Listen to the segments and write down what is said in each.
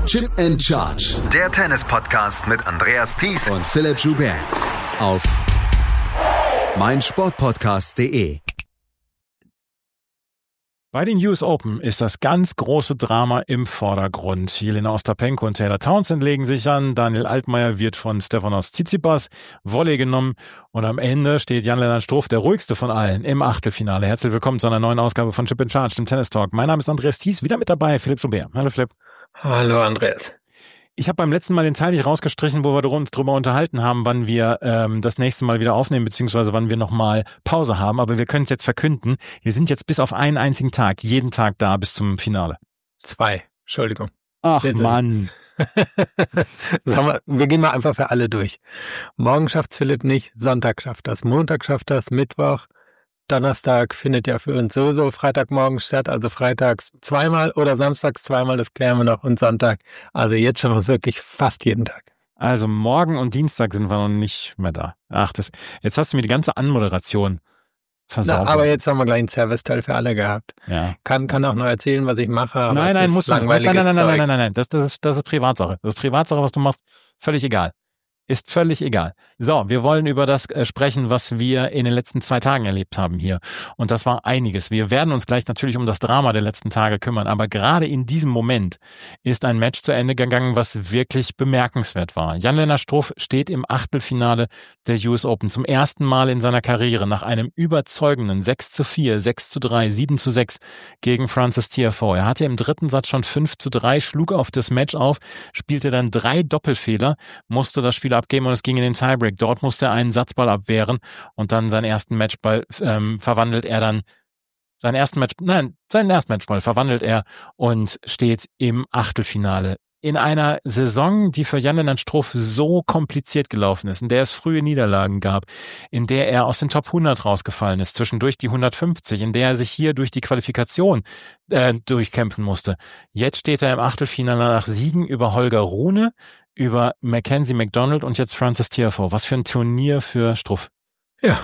Chip and Charge. Der Tennis-Podcast mit Andreas Thies und Philipp Joubert. Auf meinsportpodcast.de. Bei den US Open ist das ganz große Drama im Vordergrund. Jelena Ostapenko und Taylor Townsend legen sich an. Daniel Altmaier wird von Stefanos Tsitsipas Volley genommen. Und am Ende steht Jan-Lennart Struff, der ruhigste von allen, im Achtelfinale. Herzlich willkommen zu einer neuen Ausgabe von Chip and Charge, dem Tennis Talk. Mein Name ist Andreas Thies, wieder mit dabei, Philipp Joubert. Hallo Philipp. Hallo Andreas. Ich habe beim letzten Mal den Teil nicht rausgestrichen, wo wir uns drüber unterhalten haben, wann wir das nächste Mal wieder aufnehmen, beziehungsweise wann wir nochmal Pause haben. Aber wir können es jetzt verkünden. Wir sind jetzt bis auf einen einzigen Tag, jeden Tag da bis zum Finale. 2, Entschuldigung. Ach Mann. Wir gehen mal einfach für alle durch. Morgen schafft's Philipp nicht, Sonntag schafft das, Montag schafft das, Mittwoch, Donnerstag findet ja für uns sowieso Freitagmorgen statt, also freitags zweimal oder samstags zweimal, das klären wir noch, und Sonntag. Also jetzt schaffen wir es wirklich fast jeden Tag. Also morgen und Dienstag sind wir noch nicht mehr da. Ach, jetzt hast du mir die ganze Anmoderation versaut. Aber jetzt haben wir gleich einen Service-Teil für alle gehabt. Ja. Kann auch noch erzählen, was ich mache, aber nein, muss Nein. Das ist Privatsache. Das ist Privatsache, was du machst. Völlig egal. Ist völlig egal. So, wir wollen über das sprechen, was wir in den letzten 2 Tagen erlebt haben hier. Und das war einiges. Wir werden uns gleich natürlich um das Drama der letzten Tage kümmern. Aber gerade in diesem Moment ist ein Match zu Ende gegangen, was wirklich bemerkenswert war. Jan-Lennart Struff steht im Achtelfinale der US Open zum ersten Mal in seiner Karriere nach einem überzeugenden 6:4, 6:3, 7:6 gegen Frances Tiafoe. Er hatte im dritten Satz schon 5:3, schlug auf das Match auf, spielte dann 3 Doppelfehler, musste das Spiel abgeben und es ging in den Tiebreak. Dort musste er einen Satzball abwehren und dann seinen ersten Matchball seinen ersten Matchball verwandelt er und steht im Achtelfinale. In einer Saison, die für Jan-Lennart Struff so kompliziert gelaufen ist, in der es frühe Niederlagen gab, in der er aus den Top 100 rausgefallen ist, zwischendurch die 150, in der er sich hier durch die Qualifikation durchkämpfen musste. Jetzt steht er im Achtelfinale nach Siegen über Holger Rune, über Mackenzie McDonald und jetzt Frances Tiafoe. Was für ein Turnier für Struff. Ja,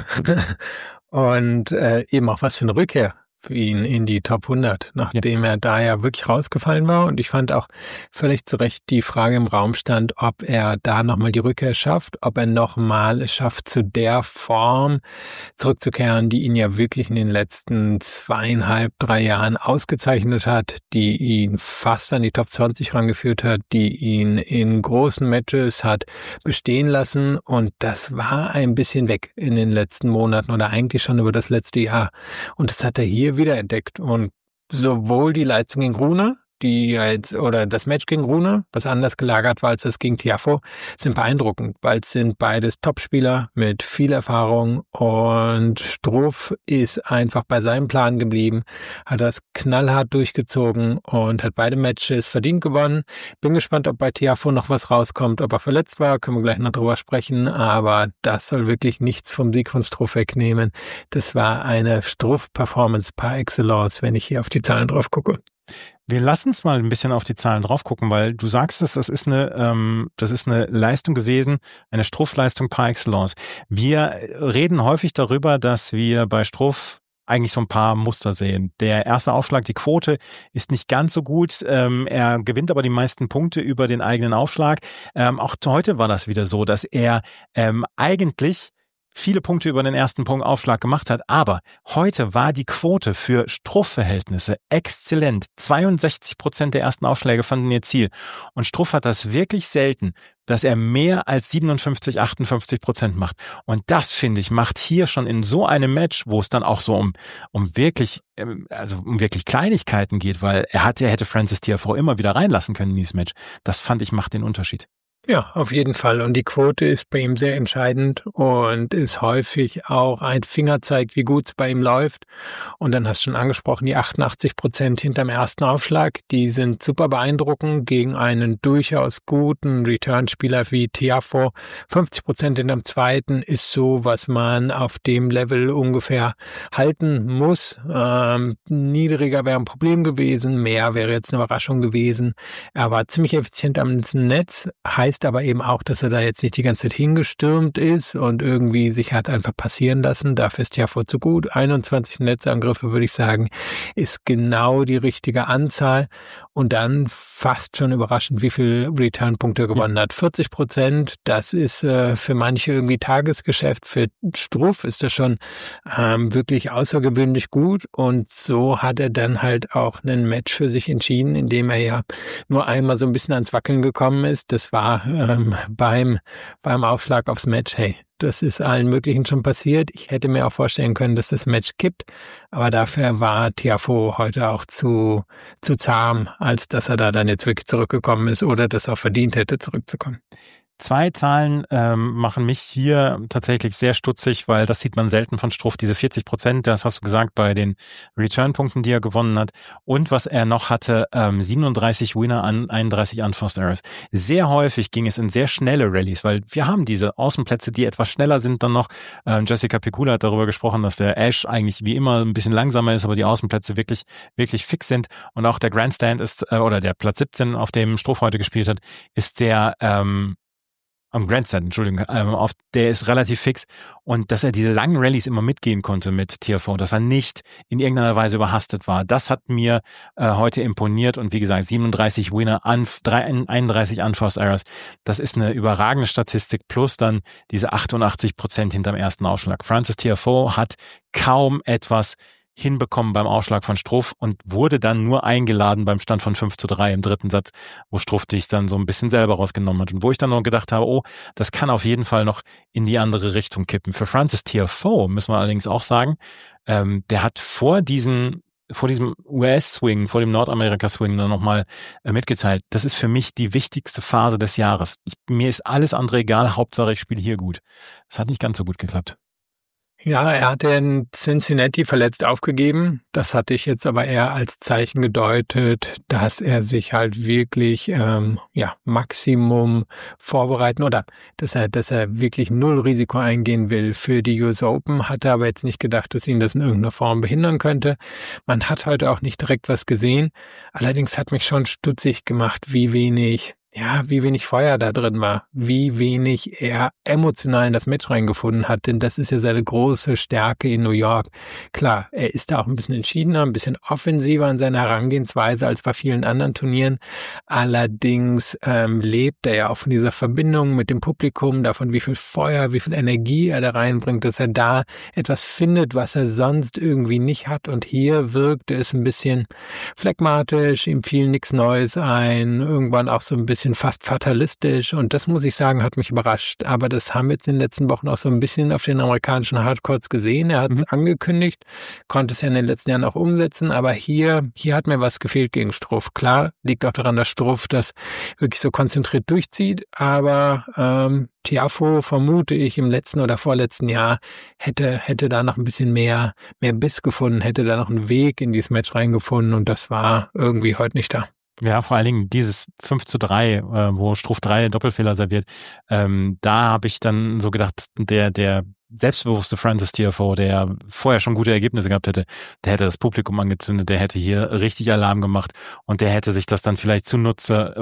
und eben auch was für eine Rückkehr für ihn in die Top 100, nachdem er da ja wirklich rausgefallen war. Und ich fand auch völlig zu Recht die Frage im Raum stand, ob er da nochmal die Rückkehr schafft, ob er nochmal es schafft, zu der Form zurückzukehren, die ihn ja wirklich in den letzten 2,5, 3 Jahren ausgezeichnet hat, die ihn fast an die Top 20 rangeführt hat, die ihn in großen Matches hat bestehen lassen. Und das war ein bisschen weg in den letzten Monaten oder eigentlich schon über das letzte Jahr. Und das hat er hier wiederentdeckt. Und sowohl die Leistung gegen Rune, oder das Match gegen Rune, was anders gelagert war als das gegen Tiafoe, sind beeindruckend, weil es sind beides Topspieler mit viel Erfahrung und Struff ist einfach bei seinem Plan geblieben, hat das knallhart durchgezogen und hat beide Matches verdient gewonnen. Bin gespannt, ob bei Tiafoe noch was rauskommt, ob er verletzt war, können wir gleich noch drüber sprechen, aber das soll wirklich nichts vom Sieg von Struff wegnehmen. Das war eine Struff-Performance par excellence, wenn ich hier auf die Zahlen drauf gucke. Wir lassen es mal ein bisschen auf die Zahlen drauf gucken, weil du sagst es, das ist eine Leistung gewesen, eine Struff-Leistung par excellence. Wir reden häufig darüber, dass wir bei Struff eigentlich so ein paar Muster sehen. Der erste Aufschlag, die Quote, ist nicht ganz so gut. Er gewinnt aber die meisten Punkte über den eigenen Aufschlag. Auch heute war das wieder so, dass er eigentlich viele Punkte über den ersten Aufschlag gemacht hat, aber heute war die Quote für Struff-Verhältnisse exzellent. 62% der ersten Aufschläge fanden ihr Ziel. Und Struff hat das wirklich selten, dass er mehr als 57-58% macht. Und das, finde ich, macht hier schon in so einem Match, wo es dann auch so um wirklich Kleinigkeiten geht, weil er hätte Frances Tiafoe immer wieder reinlassen können in dieses Match. Das fand ich, macht den Unterschied. Ja, auf jeden Fall. Und die Quote ist bei ihm sehr entscheidend und ist häufig auch ein Fingerzeig, wie gut es bei ihm läuft. Und dann hast du schon angesprochen, die 88% hinterm ersten Aufschlag, die sind super beeindruckend gegen einen durchaus guten Return-Spieler wie Tiafoe. 50% hinterm zweiten ist so, was man auf dem Level ungefähr halten muss. Niedriger wäre ein Problem gewesen, mehr wäre jetzt eine Überraschung gewesen. Er war ziemlich effizient am Netz, heißt heißt aber eben auch, dass er da jetzt nicht die ganze Zeit hingestürmt ist und irgendwie sich hat einfach passieren lassen. Dafür ist Tiafoe zu gut. 21 Netzangriffe, würde ich sagen, ist genau die richtige Anzahl. Und dann fast schon überraschend, wie viel Return-Punkte gewonnen hat. 40%, das ist für manche irgendwie Tagesgeschäft. Für Struff ist das schon wirklich außergewöhnlich gut. Und so hat er dann halt auch ein Match für sich entschieden, indem er ja nur einmal so ein bisschen ans Wackeln gekommen ist. Das war beim Aufschlag aufs Match. Hey, das ist allen möglichen schon passiert. Ich hätte mir auch vorstellen können, dass das Match kippt. Aber dafür war Tiafoe heute auch zu zahm, als dass er da dann jetzt wirklich zurückgekommen ist oder das auch verdient hätte, zurückzukommen. 2 Zahlen machen mich hier tatsächlich sehr stutzig, weil das sieht man selten von Struff, diese 40%, das hast du gesagt, bei den Return-Punkten, die er gewonnen hat. Und was er noch hatte, 37 Winner an 31 Unforced Errors. Sehr häufig ging es in sehr schnelle Rallyes, weil wir haben diese Außenplätze, die etwas schneller sind dann noch. Jessica Pegula hat darüber gesprochen, dass der Ash eigentlich wie immer ein bisschen langsamer ist, aber die Außenplätze wirklich, wirklich fix sind. Und auch der Grandstand ist, oder der Platz 17, auf dem Struff heute gespielt hat, ist sehr, am Grandstand, Entschuldigung, der ist relativ fix und dass er diese langen Rallyes immer mitgehen konnte mit Tiafoe, dass er nicht in irgendeiner Weise überhastet war, das hat mir heute imponiert und wie gesagt, 37 Winner, 31 Unforced Errors, das ist eine überragende Statistik plus dann diese 88% hinterm ersten Aufschlag. Frances Tiafoe hat kaum etwas hinbekommen beim Aufschlag von Struff und wurde dann nur eingeladen beim Stand von 5:3 im dritten Satz, wo Struff dich dann so ein bisschen selber rausgenommen hat und wo ich dann noch gedacht habe, oh, das kann auf jeden Fall noch in die andere Richtung kippen. Für Frances Tiafoe müssen wir allerdings auch sagen, der hat vor diesem US-Swing, vor dem Nordamerika-Swing dann nochmal mitgeteilt, das ist für mich die wichtigste Phase des Jahres. Mir ist alles andere egal, Hauptsache ich spiele hier gut. Das hat nicht ganz so gut geklappt. Ja, er hat in Cincinnati verletzt aufgegeben. Das hatte ich jetzt aber eher als Zeichen gedeutet, dass er sich halt wirklich Maximum vorbereiten oder dass er wirklich null Risiko eingehen will für die US Open. Hatte aber jetzt nicht gedacht, dass ihn das in irgendeiner Form behindern könnte. Man hat heute auch nicht direkt was gesehen. Allerdings hat mich schon stutzig gemacht, wie wenig Feuer da drin war, wie wenig er emotional in das Match reingefunden hat, denn das ist ja seine große Stärke in New York. Klar, er ist da auch ein bisschen entschiedener, ein bisschen offensiver in seiner Herangehensweise als bei vielen anderen Turnieren. Allerdings lebt er ja auch von dieser Verbindung mit dem Publikum, davon wie viel Feuer, wie viel Energie er da reinbringt, dass er da etwas findet, was er sonst irgendwie nicht hat. Und hier wirkte es ein bisschen phlegmatisch, ihm fiel nichts Neues ein, irgendwann auch so ein bisschen fast fatalistisch und das muss ich sagen, hat mich überrascht. Aber das haben wir jetzt in den letzten Wochen auch so ein bisschen auf den amerikanischen Hardcourts gesehen. Er hat es angekündigt, konnte es ja in den letzten Jahren auch umsetzen, aber hier hat mir was gefehlt gegen Struff. Klar, liegt auch daran, dass Struff das wirklich so konzentriert durchzieht, aber Tiafoe, vermute ich, im letzten oder vorletzten Jahr hätte da noch ein bisschen mehr Biss gefunden, hätte da noch einen Weg in dieses Match reingefunden und das war irgendwie heute nicht da. Ja, vor allen Dingen dieses 5:3, wo Struff 3 Doppelfehler serviert, da habe ich dann so gedacht, der selbstbewusste Frances Tiafoe, der vorher schon gute Ergebnisse gehabt hätte, der hätte das Publikum angezündet, der hätte hier richtig Alarm gemacht und der hätte sich das dann vielleicht zunutze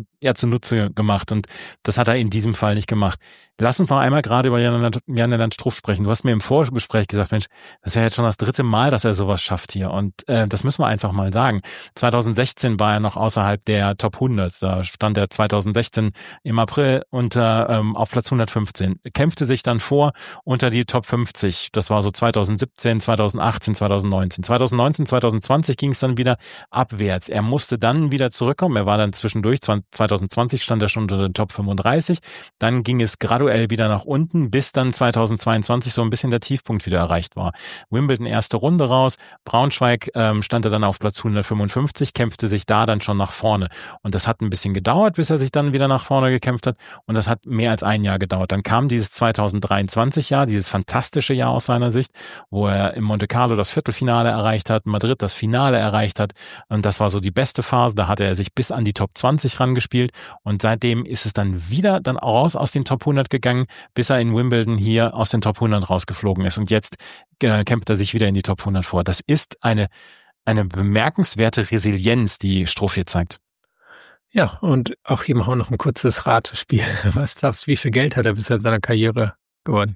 gemacht und das hat er in diesem Fall nicht gemacht. Lass uns noch einmal gerade über Jan-Lennart Struff sprechen. Du hast mir im Vorgespräch gesagt, Mensch, das ist ja jetzt schon das 3. Mal, dass er sowas schafft hier und das müssen wir einfach mal sagen. 2016 war er noch außerhalb der Top 100, da stand er 2016 im April auf Platz 115, kämpfte sich dann vor unter die Top 50, das war so 2017, 2018, 2019. 2020 ging es dann wieder abwärts. Er musste dann wieder zurückkommen, er war dann zwischendurch, 2020 stand er schon unter den Top 35, dann ging es graduell wieder nach unten, bis dann 2022 so ein bisschen der Tiefpunkt wieder erreicht war. Wimbledon erste Runde raus, Braunschweig stand er dann auf Platz 155, kämpfte sich da dann schon nach vorne. Und das hat ein bisschen gedauert, bis er sich dann wieder nach vorne gekämpft hat und das hat mehr als ein Jahr gedauert. Dann kam dieses 2023-Jahr, dieses fantastische Jahr aus seiner Sicht, wo er im Monte Carlo das Viertelfinale erreicht hat, Madrid das Finale erreicht hat und das war so die beste Phase, da hatte er sich bis an die Top 20 rangespielt und seitdem ist es dann wieder dann raus aus den Top 100 gegangen, bis er in Wimbledon hier aus den Top 100 rausgeflogen ist und jetzt kämpft er sich wieder in die Top 100 vor. Das ist eine bemerkenswerte Resilienz, die Struff hier zeigt. Ja, und auch hier machen wir noch ein kurzes Ratespiel. Was glaubst du, wie viel Geld hat er bisher in seiner Karriere gewonnen?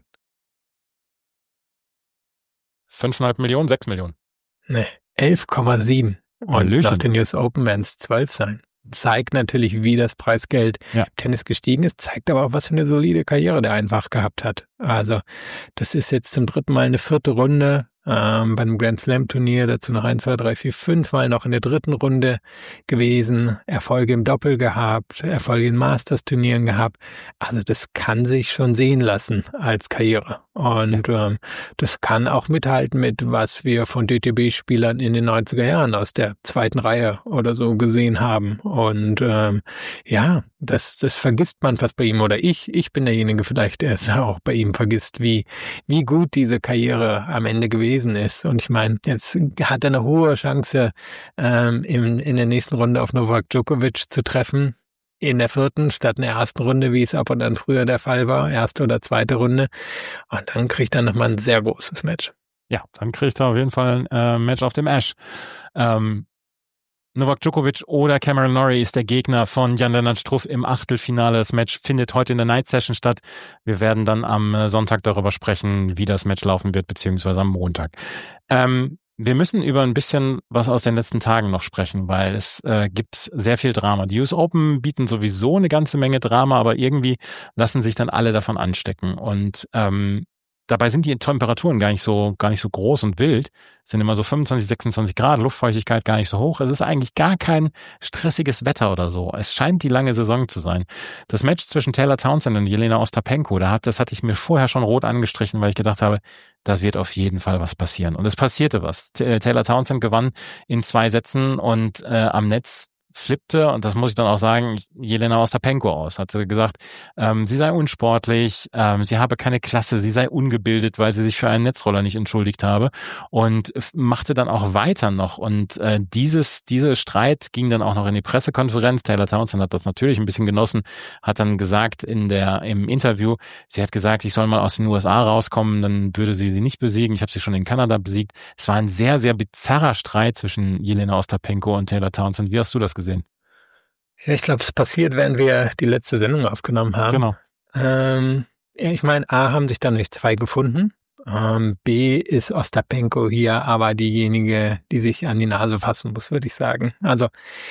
5,5 Millionen, 6 Millionen. Ne, 11,7. Und Hallöchen. nach den US Open werden es 12 sein. Zeigt natürlich, wie das Preisgeld Ja. Tennis gestiegen ist, zeigt aber auch, was für eine solide Karriere der einfach gehabt hat. Also, das ist jetzt zum 3. Mal eine 4. Runde bei einem Grand Slam Turnier, dazu noch 1, 2, 3, 4, 5 Mal noch in der 3. Runde gewesen, Erfolge im Doppel gehabt, Erfolge in Masters Turnieren gehabt. Also das kann sich schon sehen lassen als Karriere. Und das kann auch mithalten mit, was wir von DTB-Spielern in den 90er Jahren aus der 2. Reihe oder so gesehen haben. Und ja, das vergisst man fast bei ihm. Oder ich bin derjenige vielleicht, der es auch bei ihm vergisst, wie gut diese Karriere am Ende gewesen ist. Und ich meine, jetzt hat er eine hohe Chance, in der nächsten Runde auf Novak Djokovic zu treffen. In der 4. statt in der 1. Runde, wie es ab und an früher der Fall war. 1. oder 2. Runde. Und dann kriegt er nochmal ein sehr großes Match. Ja, dann kriegt er auf jeden Fall ein Match auf dem Ash. Novak Djokovic oder Cameron Norrie ist der Gegner von Jan-Lennart Struff im Achtelfinale. Das Match findet heute in der Night Session statt. Wir werden dann am Sonntag darüber sprechen, wie das Match laufen wird, beziehungsweise am Montag. Wir müssen über ein bisschen was aus den letzten Tagen noch sprechen, weil es gibt sehr viel Drama. Die US Open bieten sowieso eine ganze Menge Drama, aber irgendwie lassen sich dann alle davon anstecken. Und dabei sind die Temperaturen gar nicht so groß und wild. Es sind immer so 25, 26 Grad, Luftfeuchtigkeit gar nicht so hoch. Es ist eigentlich gar kein stressiges Wetter oder so. Es scheint die lange Saison zu sein. Das Match zwischen Taylor Townsend und Jelena Ostapenko, das hatte ich mir vorher schon rot angestrichen, weil ich gedacht habe, da wird auf jeden Fall was passieren. Und es passierte was. Taylor Townsend gewann in 2 Sätzen und am Netz flippte, und das muss ich dann auch sagen, Jelena Ostapenko aus. Hat sie gesagt, sie sei unsportlich, sie habe keine Klasse, sie sei ungebildet, weil sie sich für einen Netzroller nicht entschuldigt habe, und machte dann auch weiter noch. Und dieser Streit ging dann auch noch in die Pressekonferenz. Taylor Townsend hat das natürlich ein bisschen genossen, hat dann gesagt im Interview, sie hat gesagt, ich soll mal aus den USA rauskommen, dann würde sie nicht besiegen. Ich habe sie schon in Kanada besiegt. Es war ein sehr, sehr bizarrer Streit zwischen Jelena Ostapenko und Taylor Townsend. Wie hast du das gesehen? Ja, ich glaube, es passiert, während wir die letzte Sendung aufgenommen haben. Genau. Ja, ich meine, A, haben sich dann nicht 2 gefunden. B, ist Ostapenko hier aber diejenige, die sich an die Nase fassen muss, würde ich sagen. Also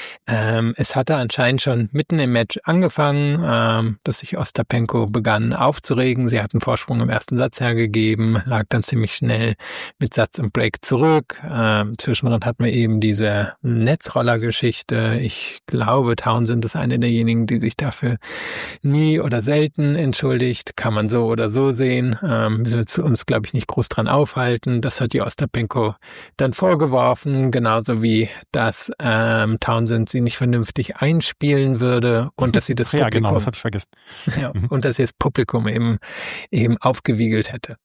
es hatte anscheinend schon mitten im Match angefangen, dass sich Ostapenko begann aufzuregen. Sie hat einen Vorsprung im ersten Satz hergegeben, lag dann ziemlich schnell mit Satz und Break zurück. Zwischendrin hatten wir eben diese Netzroller-Geschichte. Ich glaube, Townsend ist eine derjenigen, die sich dafür nie oder selten entschuldigt. Kann man so oder so sehen. Wir uns, glaube ich, nicht groß dran aufhalten. Das hat die Ostapenko dann vorgeworfen, genauso wie dass Townsend sie nicht vernünftig einspielen würde und dass sie das ja, Publikum, genau, das habe ich vergessen. Ja, und dass sie das Publikum eben aufgewiegelt hätte.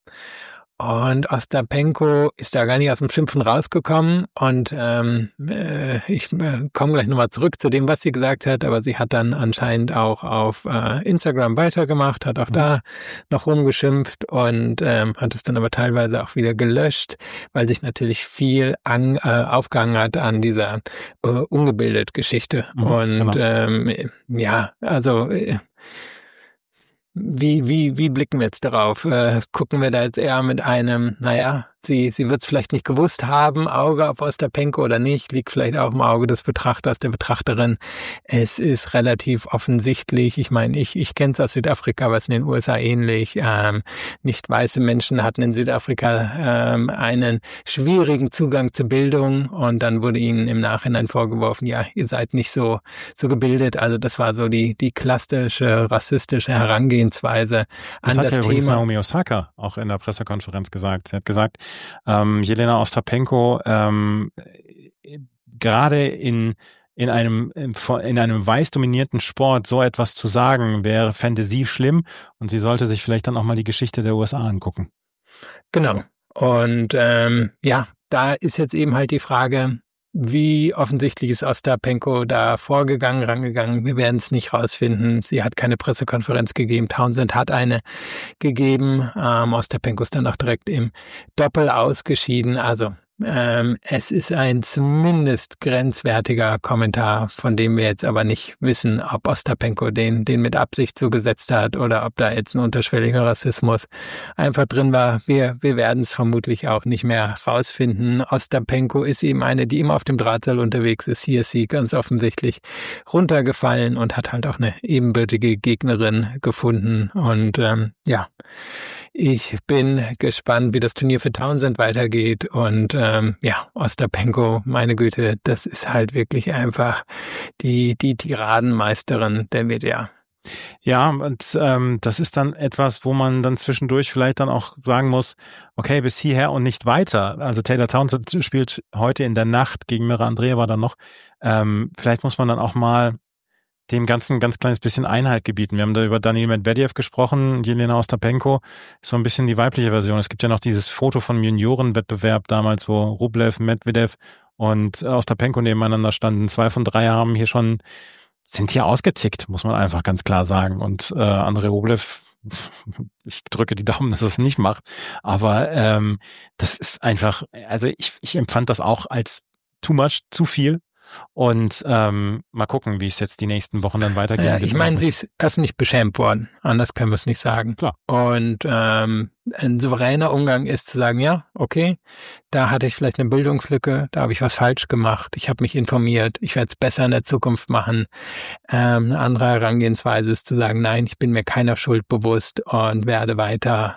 Und Ostapenko ist da gar nicht aus dem Schimpfen rausgekommen, und ich komme gleich nochmal zurück zu dem, was sie gesagt hat, aber sie hat dann anscheinend auch auf Instagram weitergemacht, hat auch da noch rumgeschimpft und hat es dann aber teilweise auch wieder gelöscht, weil sich natürlich viel aufgehangen hat an dieser ungebildet Geschichte. Und genau. Ja, also wie blicken wir jetzt darauf? Gucken wir da jetzt eher mit einem, naja, sie wird es vielleicht nicht gewusst haben, Auge auf Ostapenko oder nicht, liegt vielleicht auch im Auge des Betrachters, der Betrachterin. Es ist relativ offensichtlich. Ich meine, ich kenne es aus Südafrika, aber es ist in den USA ähnlich. Nicht weiße Menschen hatten in Südafrika einen schwierigen Zugang zur Bildung, und dann wurde ihnen im Nachhinein vorgeworfen, ja, ihr seid nicht so gebildet. Also das war so die klassische rassistische Herangehensweise an das Thema. Das hat ja übrigens Naomi Osaka auch in der Pressekonferenz gesagt. Sie hat gesagt, Jelena Ostapenko gerade in einem weiß dominierten Sport so etwas zu sagen, fände sie schlimm, und sie sollte sich vielleicht dann auch mal die Geschichte der USA angucken. Genau. Und ja, da ist jetzt eben halt die Frage, wie offensichtlich ist Ostapenko da rangegangen. Wir werden es nicht rausfinden. Sie hat keine Pressekonferenz gegeben. Townsend hat eine gegeben. Ostapenko ist dann auch direkt im Doppel ausgeschieden. Also Es ist ein zumindest grenzwertiger Kommentar, von dem wir jetzt aber nicht wissen, ob Ostapenko den mit Absicht so gesetzt hat oder ob da jetzt ein unterschwelliger Rassismus einfach drin war. Wir werden es vermutlich auch nicht mehr rausfinden. Ostapenko ist eben eine, die immer auf dem Drahtseil unterwegs ist. Hier ist sie ganz offensichtlich runtergefallen und hat halt auch eine ebenbürtige Gegnerin gefunden. Und ich bin gespannt, wie das Turnier für Townsend weitergeht. Und Ostapenko, meine Güte, das ist halt wirklich einfach die Tiradenmeisterin der WTA. Ja, und das ist dann etwas, wo man dann zwischendurch vielleicht dann auch sagen muss, okay, bis hierher und nicht weiter. Also Taylor Townsend spielt heute in der Nacht gegen Mira Andreeva dann noch. Vielleicht muss man dann auch mal dem Ganzen ein ganz kleines bisschen Einhalt gebieten. Wir haben da über Daniil Medvedev gesprochen, Jelena Ostapenko ist so ein bisschen die weibliche Version. Es gibt ja noch dieses Foto vom Juniorenwettbewerb damals, wo Rublev, Medvedev und Ostapenko nebeneinander standen. 2 von 3 haben hier sind hier ausgetickt, muss man einfach ganz klar sagen. Und Andrei Rublev, ich drücke die Daumen, dass er es nicht macht. Aber das ist einfach, also ich empfand das auch als too much, zu viel. Und mal gucken, wie es jetzt die nächsten Wochen dann weitergeht. Ja, ich meine, sie ist öffentlich beschämt worden. Anders können wir es nicht sagen. Klar. Und ein souveräner Umgang ist zu sagen, ja, okay, da hatte ich vielleicht eine Bildungslücke, da habe ich was falsch gemacht, ich habe mich informiert, ich werde es besser in der Zukunft machen. Eine andere Herangehensweise ist zu sagen, nein, ich bin mir keiner Schuld bewusst und werde weiter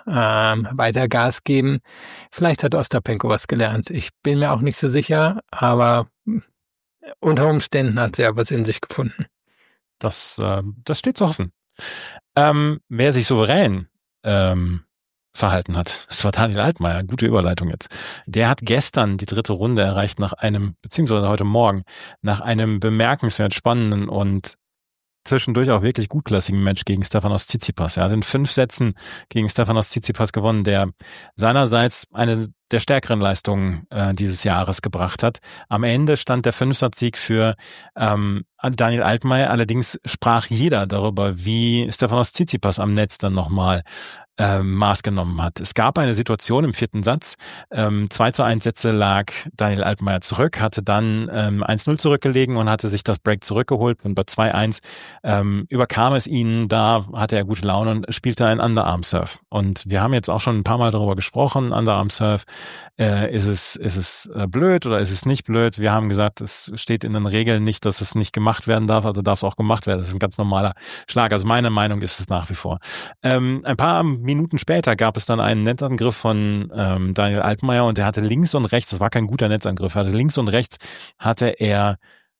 Gas geben. Vielleicht hat Ostapenko was gelernt. Ich bin mir auch nicht so sicher, aber unter Umständen hat sie ja was in sich gefunden. Das steht zu hoffen. Wer sich souverän verhalten hat, das war Daniil Altmaier, gute Überleitung jetzt. Der hat gestern die 3. Runde erreicht beziehungsweise heute Morgen, nach einem bemerkenswert spannenden und zwischendurch auch wirklich gutklassigen Match gegen Stefanos Tsitsipas. Er hat in 5 Sätzen gegen Stefanos Tsitsipas gewonnen, der seinerseits eine der stärkeren Leistungen dieses Jahres gebracht hat. Am Ende stand der 5-Satz-Sieg für Daniil Altmaier. Allerdings sprach jeder darüber, wie Stefanos Tsitsipas am Netz dann nochmal Maß genommen hat. Es gab eine Situation im 4. Satz, 2:1 Sätze lag Daniil Altmaier zurück, hatte dann 1:0 zurückgelegen und hatte sich das Break zurückgeholt und bei 2:1 überkam es ihn, da hatte er gute Laune und spielte einen Underarm-Serve. Und wir haben jetzt auch schon ein paar Mal darüber gesprochen, Underarm-Serve, ist es blöd oder ist es nicht blöd? Wir haben gesagt, es steht in den Regeln nicht, dass es nicht gemacht werden darf, also darf es auch gemacht werden. Das ist ein ganz normaler Schlag. Also meine Meinung ist es nach wie vor. Ein paar Minuten später gab es dann einen Netzangriff von Daniil Altmaier und er hatte links und rechts, das war kein guter Netzangriff, links und rechts hatte er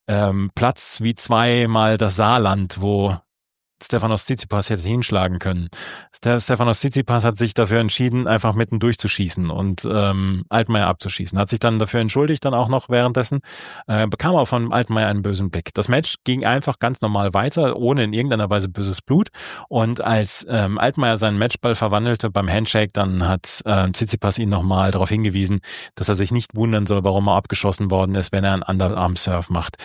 Platz wie 2-mal das Saarland, wo Stefanos Tsitsipas hätte hinschlagen können. Stefanos Tsitsipas hat sich dafür entschieden, einfach mitten durchzuschießen und Altmaier abzuschießen. Hat sich dann dafür entschuldigt, dann auch noch währenddessen. Bekam auch von Altmaier einen bösen Blick. Das Match ging einfach ganz normal weiter, ohne in irgendeiner Weise böses Blut. Und als Altmaier seinen Matchball verwandelte beim Handshake, dann hat Tsitsipas ihn nochmal darauf hingewiesen, dass er sich nicht wundern soll, warum er abgeschossen worden ist, wenn er einen Underarm-Serve macht.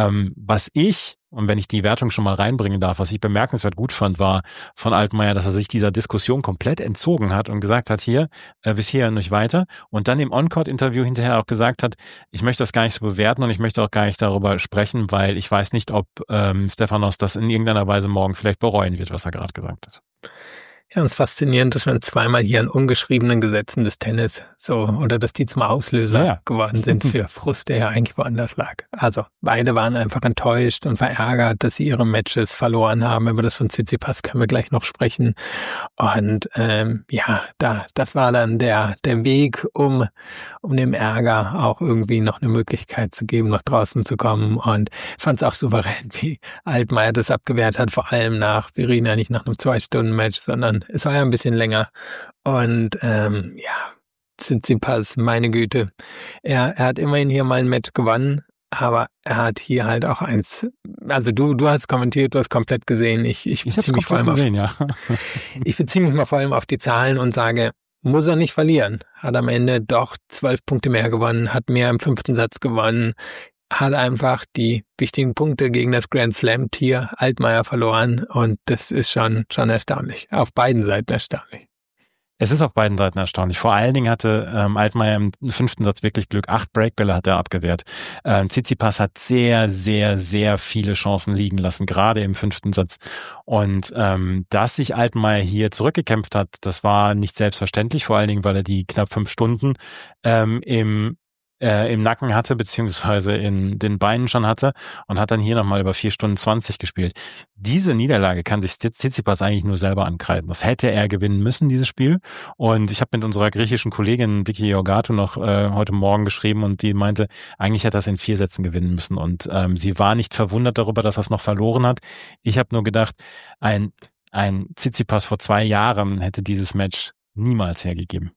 Und wenn ich die Wertung schon mal reinbringen darf, was ich bemerkenswert gut fand, war von Altmaier, dass er sich dieser Diskussion komplett entzogen hat und gesagt hat, hier, bis hier und nicht weiter. Und dann im On-Court-Interview hinterher auch gesagt hat, ich möchte das gar nicht so bewerten und ich möchte auch gar nicht darüber sprechen, weil ich weiß nicht, ob Stefanos das in irgendeiner Weise morgen vielleicht bereuen wird, was er gerade gesagt hat. Ja, und es ist faszinierend, dass wir zweimal hier an ungeschriebenen Gesetzen des Tennis oder dass die zum Auslöser geworden sind für Frust, der ja eigentlich woanders lag. Also beide waren einfach enttäuscht und verärgert, dass sie ihre Matches verloren haben. Über das von Tsitsipas können wir gleich noch sprechen. Und das war dann der Weg, um dem Ärger auch irgendwie noch eine Möglichkeit zu geben, nach draußen zu kommen. Und fand es auch souverän, wie Altmaier das abgewehrt hat, vor allem nach Verena, nicht nach einem 2-Stunden-Match, sondern es war ja ein bisschen länger. Und Tsitsipas, meine Güte, er hat immerhin hier mal ein Match gewonnen, aber er hat hier halt auch eins, also du hast kommentiert, du hast komplett gesehen. Ich beziehe mich vor allem auf die Zahlen und sage, muss er nicht verlieren. Hat am Ende doch 12 Punkte mehr gewonnen, hat mehr im 5. Satz gewonnen, hat einfach die wichtigen Punkte gegen das Grand Slam-Tier Altmaier verloren und das ist schon erstaunlich. Auf beiden Seiten erstaunlich. Es ist auf beiden Seiten erstaunlich. Vor allen Dingen hatte Altmaier im 5. Satz wirklich Glück. 8 Breakbälle hat er abgewehrt. Tsitsipas hat sehr, sehr, sehr viele Chancen liegen lassen, gerade im 5. Satz. Und dass sich Altmaier hier zurückgekämpft hat, das war nicht selbstverständlich, vor allen Dingen, weil er die knapp 5 Stunden im Nacken hatte, beziehungsweise in den Beinen schon hatte und hat dann hier nochmal über 4 Stunden 20 gespielt. Diese Niederlage kann sich Tsitsipas eigentlich nur selber ankreiden. Das hätte er gewinnen müssen, dieses Spiel. Und ich habe mit unserer griechischen Kollegin Vicky Georgatou noch heute Morgen geschrieben und die meinte, eigentlich hätte er es in 4 Sätzen gewinnen müssen. Und sie war nicht verwundert darüber, dass er es noch verloren hat. Ich habe nur gedacht, ein Tsitsipas vor 2 Jahren hätte dieses Match niemals hergegeben.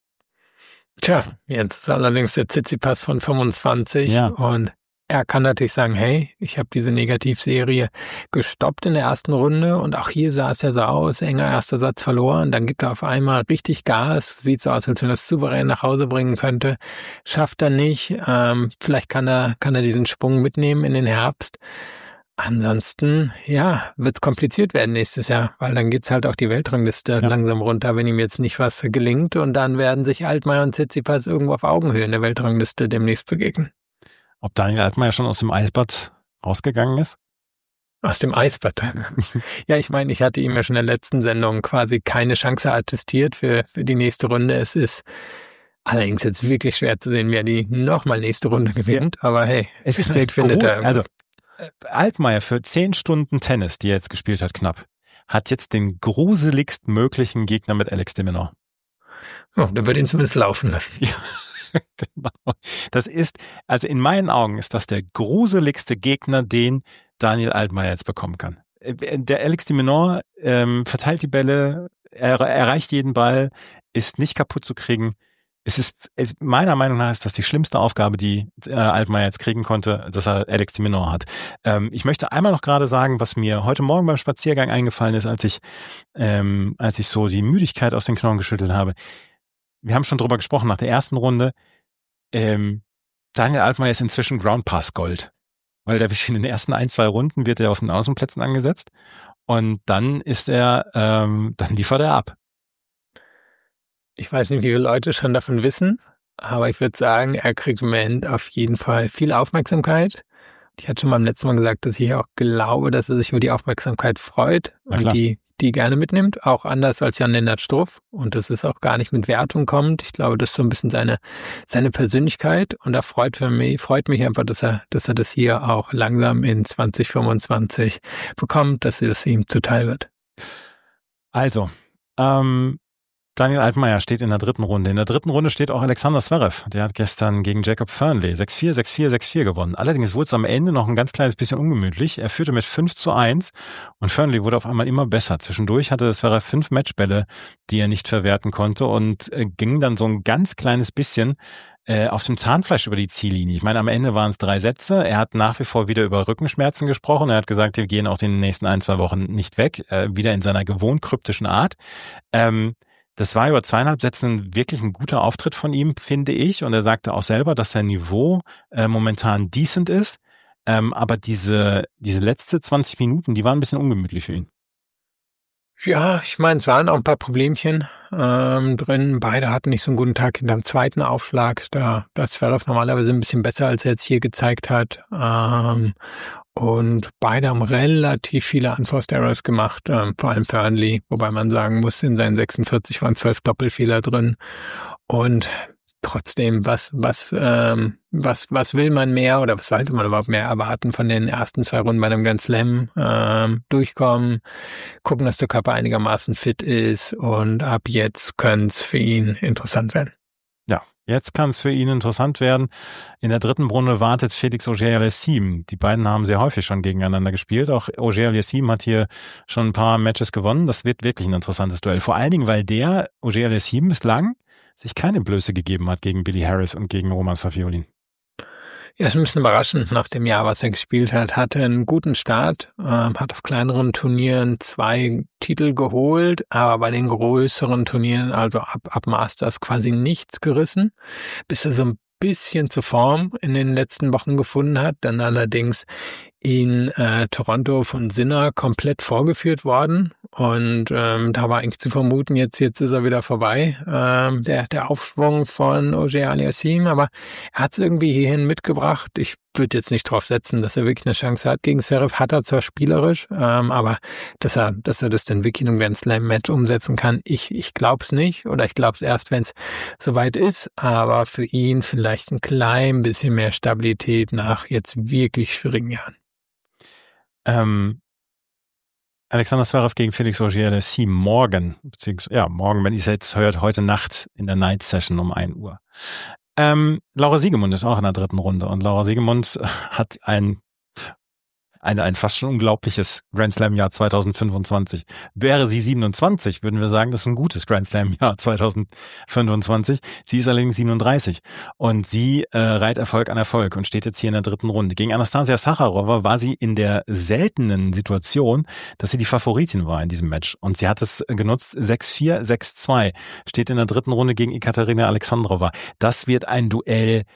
Tja, jetzt ist allerdings der Tsitsipas von 25 und er kann natürlich sagen, hey, ich habe diese Negativserie gestoppt in der ersten Runde und auch hier sah es ja so aus, enger erster Satz verloren, dann gibt er auf einmal richtig Gas, sieht so aus, als wenn er es souverän nach Hause bringen könnte, schafft er nicht, vielleicht kann er diesen Schwung mitnehmen in den Herbst. Ansonsten, wird es kompliziert werden nächstes Jahr, weil dann geht's halt auch die Weltrangliste langsam runter, wenn ihm jetzt nicht was gelingt und dann werden sich Altmaier und Tsitsipas irgendwo auf Augenhöhe in der Weltrangliste demnächst begegnen. Ob Daniel Altmaier schon aus dem Eisbad rausgegangen ist? Aus dem Eisbad. Ja, ich meine, ich hatte ihm ja schon in der letzten Sendung quasi keine Chance attestiert für die nächste Runde. Es ist allerdings jetzt wirklich schwer zu sehen, wer die nochmal nächste Runde gewinnt, aber hey, es ist der Altmaier für 10 Stunden Tennis, die er jetzt gespielt hat, knapp, hat jetzt den gruseligst möglichen Gegner mit Alex de Minaur. Oh, der wird ihn zumindest laufen lassen. Ja, genau. Das ist, also in meinen Augen ist das der gruseligste Gegner, den Daniel Altmaier jetzt bekommen kann. Der Alex de Minaur verteilt die Bälle, er erreicht jeden Ball, ist nicht kaputt zu kriegen. Meiner Meinung nach ist das die schlimmste Aufgabe, die Altmaier jetzt kriegen konnte, dass er Alex de Minaur hat. Ich möchte einmal noch gerade sagen, was mir heute Morgen beim Spaziergang eingefallen ist, als ich so die Müdigkeit aus den Knochen geschüttelt habe. Wir haben schon drüber gesprochen nach der ersten Runde. Daniel Altmaier ist inzwischen Ground Pass Gold, weil der in den ersten 1-2 Runden wird er auf den Außenplätzen angesetzt und dann dann liefert er ab. Ich weiß nicht, wie viele Leute schon davon wissen, aber ich würde sagen, er kriegt im Moment auf jeden Fall viel Aufmerksamkeit. Ich hatte schon beim letzten Mal gesagt, dass ich auch glaube, dass er sich über die Aufmerksamkeit freut und die gerne mitnimmt, auch anders als Jan-Lennart Struff und dass es auch gar nicht mit Wertung kommt. Ich glaube, das ist so ein bisschen seine Persönlichkeit und da freut mich einfach, dass er das hier auch langsam in 2025 bekommt, dass es ihm zuteil wird. Also, Daniel Altmaier steht in der 3. Runde. In der 3. Runde steht auch Alexander Zverev. Der hat gestern gegen Jacob Fernley 6-4, 6-4, 6-4 gewonnen. Allerdings wurde es am Ende noch ein ganz kleines bisschen ungemütlich. Er führte mit 5-1 und Fernley wurde auf einmal immer besser. Zwischendurch hatte Zverev 5 Matchbälle, die er nicht verwerten konnte und ging dann so ein ganz kleines bisschen auf dem Zahnfleisch über die Ziellinie. Ich meine, am Ende waren es 3 Sätze. Er hat nach wie vor wieder über Rückenschmerzen gesprochen. Er hat gesagt, wir gehen auch in den nächsten 1-2 Wochen nicht weg. Wieder in seiner gewohnt kryptischen Art. Das war über 2,5 Sätzen wirklich ein guter Auftritt von ihm, finde ich. Und er sagte auch selber, dass sein Niveau momentan decent ist. Aber diese letzte 20 Minuten, die waren ein bisschen ungemütlich für ihn. Ja, ich meine, es waren auch ein paar Problemchen drin. Beide hatten nicht so einen guten Tag hinterm zweiten Aufschlag. Da ist Zverev normalerweise ein bisschen besser, als er jetzt hier gezeigt hat. Und beide haben relativ viele Unforced Errors gemacht, vor allem Fernley, wobei man sagen muss, in seinen 46 waren 12 Doppelfehler drin. Und trotzdem, was will man mehr oder was sollte man überhaupt mehr erwarten von den ersten 2 Runden bei einem Grand Slam? Durchkommen, gucken, dass der Körper einigermaßen fit ist und ab jetzt könnte es für ihn interessant werden. Ja, jetzt kann es für ihn interessant werden. In der 3. Runde wartet Felix Auger-Aliassime. Die beiden haben sehr häufig schon gegeneinander gespielt. Auch Auger-Aliassime hat hier schon ein paar Matches gewonnen. Das wird wirklich ein interessantes Duell. Vor allen Dingen, weil der Auger-Aliassime bislang sich keine Blöße gegeben hat gegen Billy Harris und gegen Roman Safiullin. Ja, ist ein bisschen überraschend nach dem Jahr, was er gespielt hat. Hatte einen guten Start, hat auf kleineren Turnieren 2 Titel geholt, aber bei den größeren Turnieren, also ab Masters, quasi nichts gerissen, bis er so ein bisschen zur Form in den letzten Wochen gefunden hat. Dann allerdings in Toronto von Sinner komplett vorgeführt worden und da war eigentlich zu vermuten, jetzt ist er wieder vorbei, der Aufschwung von Auger-Aliassime, aber er hat es irgendwie hierhin mitgebracht. Ich würde jetzt nicht drauf setzen, dass er wirklich eine Chance hat gegen Zverev, hat er zwar spielerisch, aber dass er das dann wirklich in einem Grand Slam Match umsetzen kann, ich glaube es nicht, oder ich glaube es erst, wenn es soweit ist, aber für ihn vielleicht ein klein bisschen mehr Stabilität nach jetzt wirklich schwierigen Jahren. Alexander Zverev gegen Felix Auger-Aliassime morgen, beziehungsweise morgen, wenn ihr es jetzt hört, heute Nacht in der Night Session um 1 Uhr. Laura Siegemund ist auch in der dritten Runde und Laura Siegemund hat ein fast schon unglaubliches Grand Slam Jahr 2025. Wäre sie 27, würden wir sagen, das ist ein gutes Grand Slam Jahr 2025. Sie ist allerdings 37 und sie reiht Erfolg an Erfolg und steht jetzt hier in der dritten Runde. Gegen Anastasia Sacharowa war sie in der seltenen Situation, dass sie die Favoritin war in diesem Match und sie hat es genutzt, 6-4, 6-2, steht in der dritten Runde gegen Ekaterina Alexandrova. Das wird ein Duell,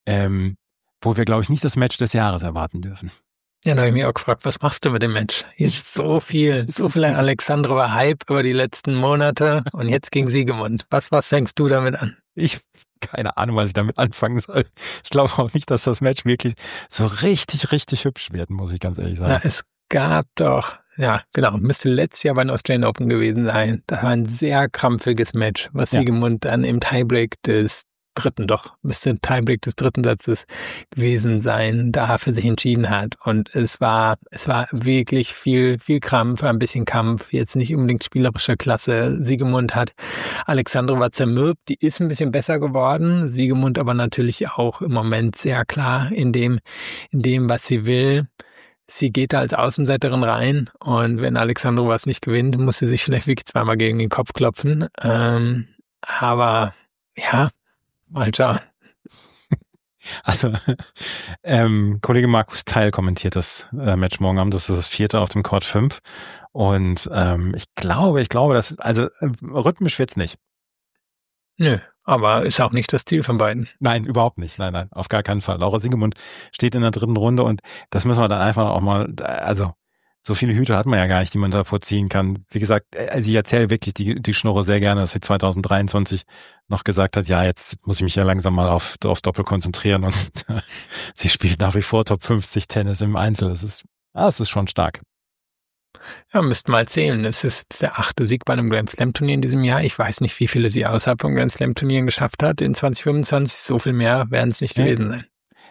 wo wir, glaube ich, nicht das Match des Jahres erwarten dürfen. Ja, da habe ich mich auch gefragt, was machst du mit dem Match? Jetzt so viel Alexandrova-Hype über die letzten Monate und jetzt gegen Siegemund. Was fängst du damit an? Keine Ahnung, was ich damit anfangen soll. Ich glaube auch nicht, dass das Match wirklich so richtig, richtig hübsch wird, muss ich ganz ehrlich sagen. Na, es gab doch, ja, genau, müsste letztes Jahr bei den Australian Open gewesen sein. Das war ein sehr krampfiges Match, was Siegemund dann im Tiebreak müsste ein Tiebreak des dritten Satzes gewesen sein, da für sich entschieden hat. Und es war wirklich viel Krampf, ein bisschen Kampf, jetzt nicht unbedingt spielerischer Klasse. Siegemund hat Alexandrova zermürbt, die ist ein bisschen besser geworden. Siegemund aber natürlich auch im Moment sehr klar in dem, was sie will. Sie geht da als Außenseiterin rein und wenn Alexandrova es nicht gewinnt, muss sie sich vielleicht wirklich zweimal gegen den Kopf klopfen. Aber ja, mal schauen. Also, Kollege Markus Theil kommentiert das Match morgen Abend. Das ist das 4. auf dem Court 5. Und ich glaube, dass, also rhythmisch wird's nicht. Nö, aber ist auch nicht das Ziel von beiden. Nein, überhaupt nicht. Nein, auf gar keinen Fall. Laura Siegemund steht in der dritten Runde und das müssen wir dann einfach auch mal, also so viele Hüte hat man ja gar nicht, die man davor ziehen kann. Wie gesagt, also ich erzähle wirklich die Schnurre sehr gerne, dass sie 2023 noch gesagt hat, ja, jetzt muss ich mich ja langsam mal aufs Doppel konzentrieren und sie spielt nach wie vor Top 50 Tennis im Einzel. Es ist schon stark. Ja, müssten mal zählen. Es ist jetzt der 8. Sieg bei einem Grand Slam Turnier in diesem Jahr. Ich weiß nicht, wie viele sie außerhalb von Grand Slam Turnieren geschafft hat. In 2025 so viel mehr werden es nicht gewesen sein.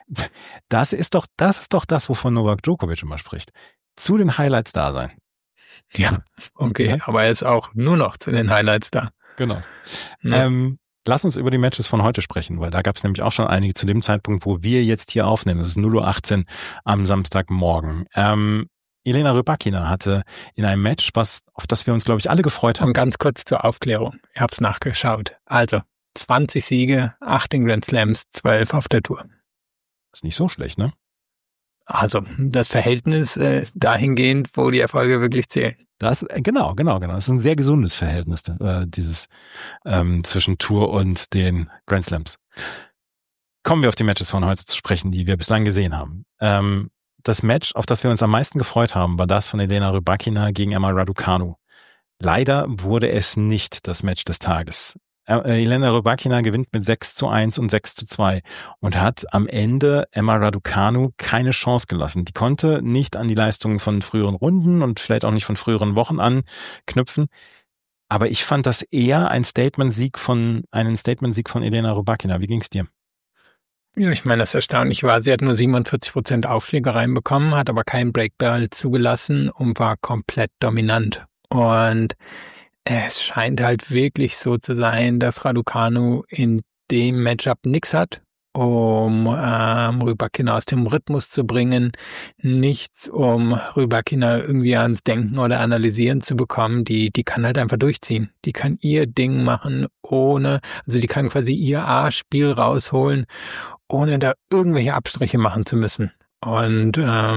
Das ist doch das, wovon Novak Djokovic immer spricht. Zu den Highlights da sein. Ja, okay, ja. Aber er ist auch nur noch zu den Highlights da. Genau. Ja. Lass uns über die Matches von heute sprechen, weil da gab es nämlich auch schon einige zu dem Zeitpunkt, wo wir jetzt hier aufnehmen. Es ist 0:18 Uhr am Samstagmorgen. Elena Rybakina hatte in einem Match, auf das wir uns, glaube ich, alle gefreut haben. Und ganz kurz zur Aufklärung. Ich habe es nachgeschaut. Also 20 Siege, 8 in Grand Slams, 12 auf der Tour. Ist nicht so schlecht, ne? Also das Verhältnis dahingehend, wo die Erfolge wirklich zählen. Genau. Das ist ein sehr gesundes Verhältnis, dieses zwischen Tour und den Grand Slams. Kommen wir auf die Matches von heute zu sprechen, die wir bislang gesehen haben. Das Match, auf das wir uns am meisten gefreut haben, war das von Elena Rybakina gegen Emma Raducanu. Leider wurde es nicht das Match des Tages. Elena Rybakina gewinnt mit 6:1 und 6:2 und hat am Ende Emma Raducanu keine Chance gelassen. Die konnte nicht an die Leistungen von früheren Runden und vielleicht auch nicht von früheren Wochen anknüpfen. Aber ich fand das eher einen Statement-Sieg von Elena Rybakina. Wie ging's dir? Ja, ich meine, das Erstaunliche war, sie hat nur 47% Aufschläge reinbekommen, hat aber keinen Breakball zugelassen und war komplett dominant. Und es scheint halt wirklich so zu sein, dass Raducanu in dem Matchup nichts hat, um Rybakina aus dem Rhythmus zu bringen, nichts, um Rybakina irgendwie ans Denken oder Analysieren zu bekommen. Die kann halt einfach durchziehen. Die kann ihr Ding machen, die kann quasi ihr A-Spiel rausholen, ohne da irgendwelche Abstriche machen zu müssen. Und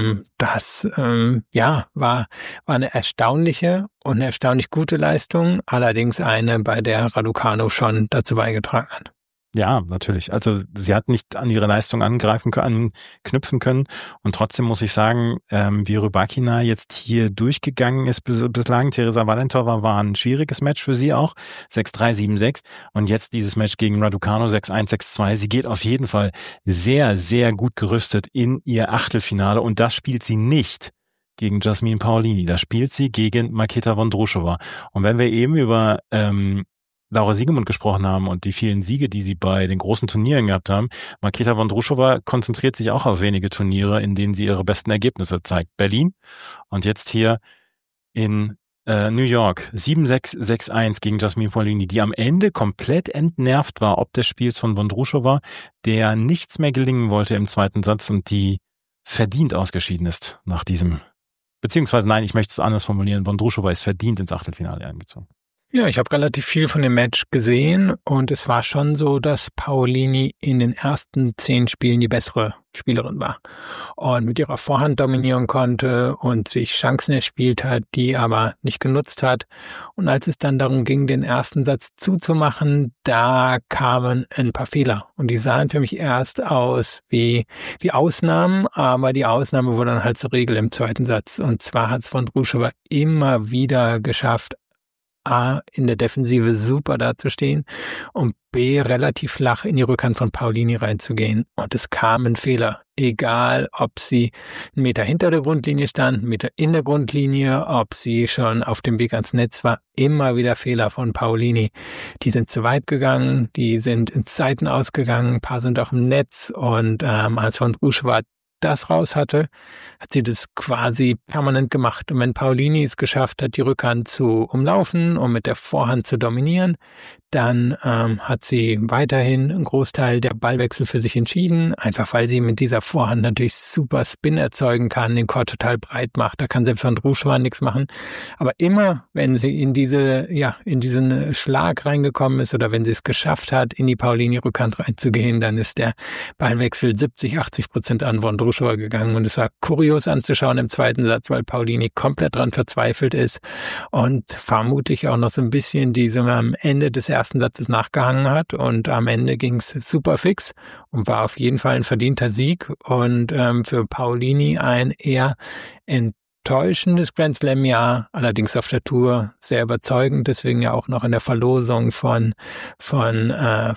das war eine erstaunliche und eine erstaunlich gute Leistung, allerdings eine, bei der Raducanu schon dazu beigetragen hat. Ja, natürlich. Also sie hat nicht an ihre Leistung anknüpfen können und trotzdem muss ich sagen, wie Rybakina jetzt hier durchgegangen ist bislang. Teresa Valentova war ein schwieriges Match für sie auch, 6-3, 7-6 und jetzt dieses Match gegen Raducanu 6-1, 6-2. Sie geht auf jeden Fall sehr, sehr gut gerüstet in ihr Achtelfinale und das spielt sie nicht gegen Jasmine Paolini. Das spielt sie gegen Marketa Vondrousova. Und wenn wir eben über Laura Siegemund gesprochen haben und die vielen Siege, die sie bei den großen Turnieren gehabt haben. Marketa Vondrousova konzentriert sich auch auf wenige Turniere, in denen sie ihre besten Ergebnisse zeigt. Berlin und jetzt hier in New York 7-6, 6-1 gegen Jasmine Paolini, die am Ende komplett entnervt war ob des Spiels von Vondrousova, der nichts mehr gelingen wollte im zweiten Satz und die verdient ausgeschieden ist nach diesem. Beziehungsweise nein, ich möchte es anders formulieren. Vondrousova ist verdient ins Achtelfinale eingezogen. Ja, ich habe relativ viel von dem Match gesehen und es war schon so, dass Paolini in den ersten 10 Spielen die bessere Spielerin war und mit ihrer Vorhand dominieren konnte und sich Chancen erspielt hat, die aber nicht genutzt hat. Und als es dann darum ging, den ersten Satz zuzumachen, da kamen ein paar Fehler und die sahen für mich erst aus wie Ausnahmen, aber die Ausnahme wurde dann halt zur Regel im zweiten Satz. Und zwar hat es Vondrousova immer wieder geschafft, A, in der Defensive super dazustehen und B, relativ flach in die Rückhand von Paolini reinzugehen. Und es kamen Fehler, egal ob sie 1 Meter hinter der Grundlinie stand, 1 Meter in der Grundlinie, ob sie schon auf dem Weg ans Netz war, immer wieder Fehler von Paolini. Die sind zu weit gegangen, die sind ins Seiten ausgegangen, ein paar sind auch im Netz und als Vondrousova das raus hatte, hat sie das quasi permanent gemacht. Und wenn Paolini es geschafft hat, die Rückhand zu umlaufen und mit der Vorhand zu dominieren, dann hat sie weiterhin einen Großteil der Ballwechsel für sich entschieden, einfach weil sie mit dieser Vorhand natürlich super Spin erzeugen kann, den Court total breit macht. Da kann selbst Vondrousova nichts machen. Aber immer, wenn sie in diesen Schlag reingekommen ist oder wenn sie es geschafft hat, in die Paolini-Rückhand reinzugehen, dann ist der Ballwechsel 70-80% an Vondrousova gegangen. Und es war kurios anzuschauen im zweiten Satz, weil Paolini komplett dran verzweifelt ist und vermutlich auch noch so ein bisschen diesem am Ende des ersten Satzes nachgehangen hat und am Ende ging's super fix und war auf jeden Fall ein verdienter Sieg und für Paolini ein eher enttäuschendes Grand Slam-Jahr, allerdings auf der Tour sehr überzeugend, deswegen ja auch noch in der Verlosung von den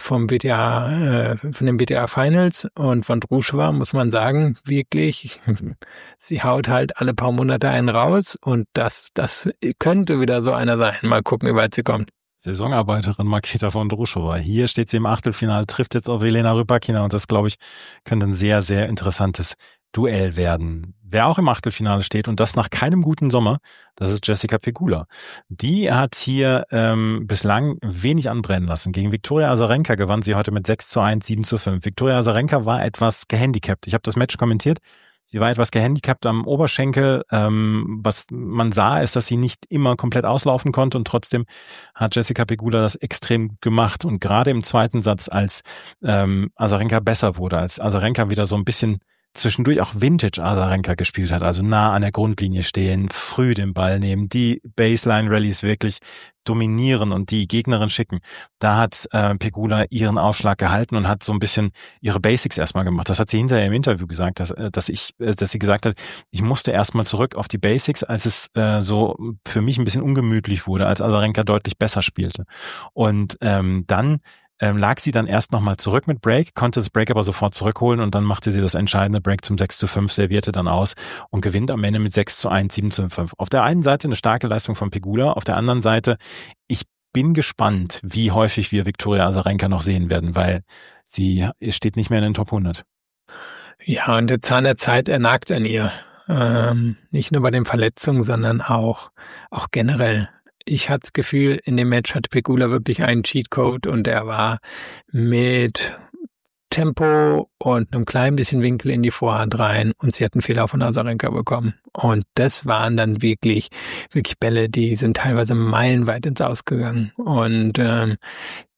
WTA Finals und von Vondrousova muss man sagen, wirklich, sie haut halt alle paar Monate einen raus und das könnte wieder so einer sein. Mal gucken, wie weit sie kommt. Saisonarbeiterin Marketa Vondrousova. Hier steht sie im Achtelfinale, trifft jetzt auf Elena Rybakina und das, glaube ich, könnte ein sehr, sehr interessantes Duell werden. Wer auch im Achtelfinale steht und das nach keinem guten Sommer, das ist Jessica Pegula. Die hat hier bislang wenig anbrennen lassen. Gegen Viktoria Azarenka gewann sie heute mit 6-1, 7-5. Viktoria Azarenka war etwas gehandicapt. Ich habe das Match kommentiert. Sie war etwas gehandicapt am Oberschenkel. Was man sah, ist, dass sie nicht immer komplett auslaufen konnte und trotzdem hat Jessica Pegula das extrem gut gemacht. Und gerade im zweiten Satz, als Azarenka besser wurde, als Azarenka wieder so ein bisschen zwischendurch auch Vintage Azarenka gespielt hat, also nah an der Grundlinie stehen, früh den Ball nehmen, die Baseline-Rallies wirklich dominieren und die Gegnerin schicken. Da hat Pegula ihren Aufschlag gehalten und hat so ein bisschen ihre Basics erstmal gemacht. Das hat sie hinterher im Interview gesagt, dass sie gesagt hat, ich musste erstmal zurück auf die Basics, als es so für mich ein bisschen ungemütlich wurde, als Azarenka deutlich besser spielte. Und dann lag sie dann erst nochmal zurück mit Break, konnte das Break aber sofort zurückholen und dann machte sie das entscheidende Break zum 6-5, servierte dann aus und gewinnt am Ende mit 6-1, 7-5. Auf der einen Seite eine starke Leistung von Pegula, auf der anderen Seite, ich bin gespannt, wie häufig wir Viktoria Azarenka noch sehen werden, weil sie steht nicht mehr in den Top 100. Ja, und der Zahn der Zeit nagt an ihr. Nicht nur bei den Verletzungen, sondern auch generell. Ich hatte das Gefühl, in dem Match hatte Pegula wirklich einen Cheatcode und der war mit Tempo und einem kleinen bisschen Winkel in die Vorhand rein und sie hat einen Fehler von Azarenka bekommen. Und das waren dann wirklich Bälle, die sind teilweise meilenweit ins Ausgegangen. Und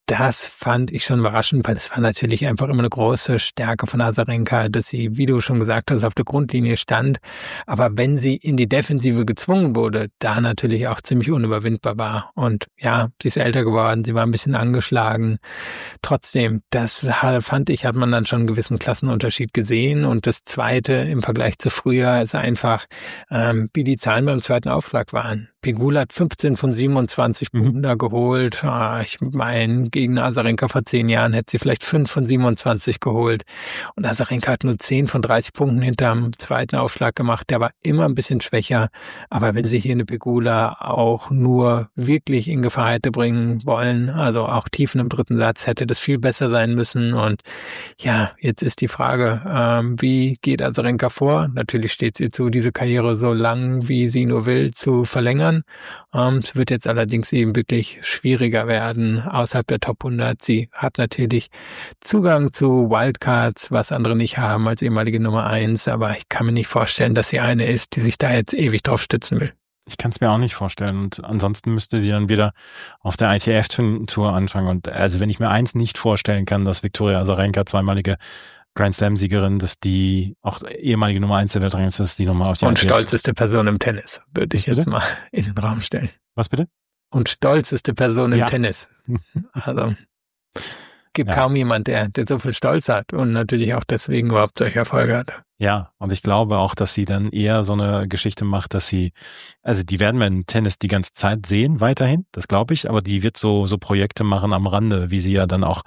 das fand ich schon überraschend, weil es war natürlich einfach immer eine große Stärke von Azarenka, dass sie, wie du schon gesagt hast, auf der Grundlinie stand. Aber wenn sie in die Defensive gezwungen wurde, da natürlich auch ziemlich unüberwindbar war. Und ja, sie ist älter geworden, sie war ein bisschen angeschlagen. Trotzdem, das fand ich, hat man dann schon einen gewissen Klassenunterschied gesehen. Und das Zweite im Vergleich zu früher ist einfach, wie die Zahlen beim zweiten Aufschlag waren. Pegula hat 15 von 27 Punkten da geholt. Ich meine, gegen Azarenka vor 10 Jahren hätte sie vielleicht 5 von 27 geholt. Und Azarenka hat nur 10 von 30 Punkten hinterm zweiten Aufschlag gemacht. Der war immer ein bisschen schwächer. Aber wenn sie hier eine Pegula auch nur wirklich in Gefahr hätte bringen wollen, also auch Tiefen im dritten Satz, hätte das viel besser sein müssen. Und ja, jetzt ist die Frage, wie geht Azarenka vor? Natürlich steht sie zu, diese Karriere so lang, wie sie nur will, zu verlängern. Es wird jetzt allerdings eben wirklich schwieriger werden außerhalb der Top 100. Sie hat natürlich Zugang zu Wildcards, was andere nicht haben als ehemalige Nummer 1, aber ich kann mir nicht vorstellen, dass sie eine ist, die sich da jetzt ewig drauf stützen will. Ich kann es mir auch nicht vorstellen und ansonsten müsste sie dann wieder auf der ITF-Tour anfangen und also wenn ich mir eins nicht vorstellen kann, dass Viktoria Azarenka, zweimalige Grand Slam-Siegerin, dass die auch ehemalige Nummer 1 der Weltrangliste ist, die nochmal auf die Und stolzeste Person im Tennis, würde ich jetzt mal in den Raum stellen. Was bitte? Und stolzeste Person im Tennis. Also gibt kaum jemand, der so viel Stolz hat und natürlich auch deswegen überhaupt solche Erfolge hat. Ja, und ich glaube auch, dass sie dann eher so eine Geschichte macht, dass sie, also die werden wir im Tennis die ganze Zeit sehen, weiterhin, das glaube ich, aber die wird so Projekte machen am Rande, wie sie ja dann auch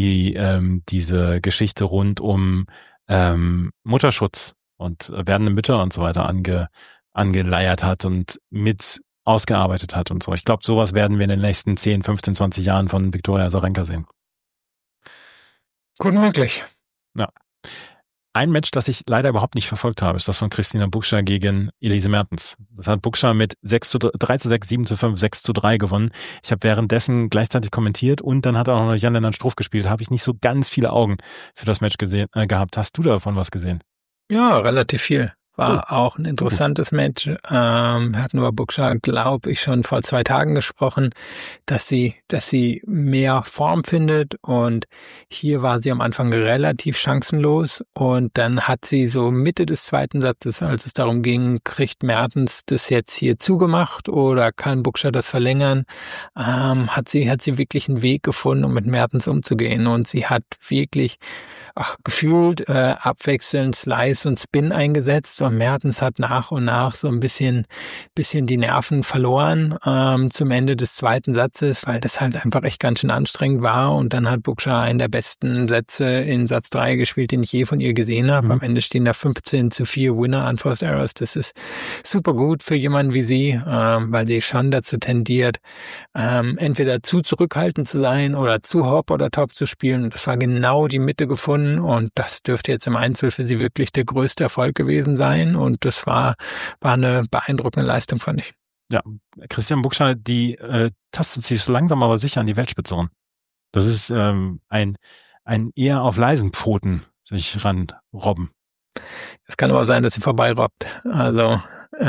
diese Geschichte rund um Mutterschutz und werdende Mütter und so weiter angeleiert hat und mit ausgearbeitet hat und so. Ich glaube, sowas werden wir in den nächsten 10, 15, 20 Jahren von Viktoria Azarenka sehen. Gut möglich. Ja. Ein Match, das ich leider überhaupt nicht verfolgt habe, ist das von Kristina Bukscher gegen Elise Mertens. Das hat Bukscher mit 3:6, 7:5, 6:3 gewonnen. Ich habe währenddessen gleichzeitig kommentiert und dann hat auch noch Jan-Lennart Struff gespielt. Da habe ich nicht so ganz viele Augen für das Match gehabt. Hast du davon was gesehen? Ja, relativ viel. War auch ein interessantes Match. Hatten über Bukscher, glaube ich, schon vor 2 Tagen gesprochen, dass sie mehr Form findet und hier war sie am Anfang relativ chancenlos und dann hat sie so Mitte des zweiten Satzes, als es darum ging, kriegt Mertens das jetzt hier zugemacht oder kann Bukscher das verlängern, hat sie wirklich einen Weg gefunden, um mit Mertens umzugehen und sie hat wirklich gefühlt abwechselnd Slice und Spin eingesetzt und Mertens hat nach und nach so ein bisschen die Nerven verloren zum Ende des zweiten Satzes, weil das halt einfach echt ganz schön anstrengend war und dann hat Bukscher einen der besten Sätze in Satz 3 gespielt, den ich je von ihr gesehen habe. Am Ende stehen da 15:4 Winner Unforced Errors. Das ist super gut für jemanden wie sie, weil sie schon dazu tendiert, entweder zu zurückhaltend zu sein oder zu Hop oder Top zu spielen. Das war genau die Mitte gefunden und das dürfte jetzt im Einzel für sie wirklich der größte Erfolg gewesen sein und das war eine beeindruckende Leistung, fand ich. Ja, Christian Bukscher, die tastet sich so langsam aber sicher an die Weltspitze ran. Das ist ein eher auf leisen Pfoten sich ranrobben. Es kann aber sein, dass sie vorbeirobbt. Also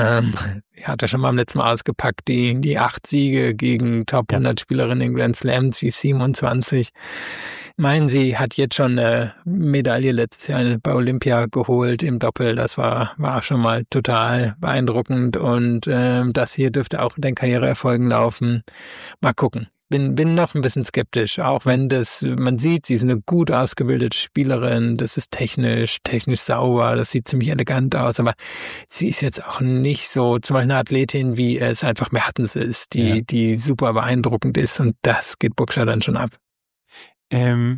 ich hatte schon mal beim letzten Mal ausgepackt, die 8 Siege gegen Top 100 Spielerinnen in Grand Slams, die 27. Ich meine, sie hat jetzt schon eine Medaille letztes Jahr bei Olympia geholt im Doppel. Das war schon mal total beeindruckend und das hier dürfte auch mit den Karriereerfolgen laufen. Mal gucken. Bin noch ein bisschen skeptisch, auch wenn man sieht, sie ist eine gut ausgebildete Spielerin, das ist technisch sauber, das sieht ziemlich elegant aus, aber sie ist jetzt auch nicht so, zum Beispiel eine Athletin, wie es einfach Mertens ist, die super beeindruckend ist und das geht Bukscher dann schon ab. Du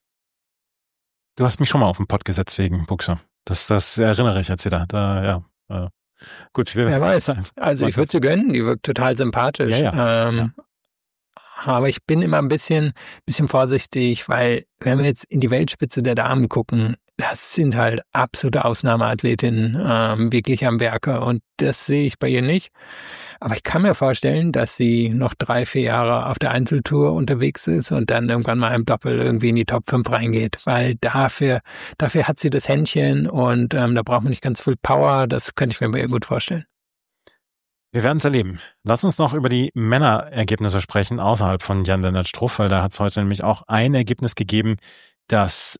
hast mich schon mal auf den Pott gesetzt wegen Bukscher. Das erinnere ich jetzt wieder. Gut. Wer weiß. Also ich würde sie gönnen, die wirkt total sympathisch. Ja. Aber ich bin immer ein bisschen vorsichtig, weil wenn wir jetzt in die Weltspitze der Damen gucken, das sind halt absolute Ausnahmeathletinnen, wirklich am Werke und das sehe ich bei ihr nicht. Aber ich kann mir vorstellen, dass sie noch 3-4 Jahre auf der Einzeltour unterwegs ist und dann irgendwann mal im Doppel irgendwie in die Top 5 reingeht, weil dafür hat sie das Händchen und da braucht man nicht ganz viel Power, das könnte ich mir bei ihr gut vorstellen. Wir werden es erleben. Lass uns noch über die Männerergebnisse sprechen, außerhalb von Jan-Lennart Struff, weil da hat es heute nämlich auch ein Ergebnis gegeben, das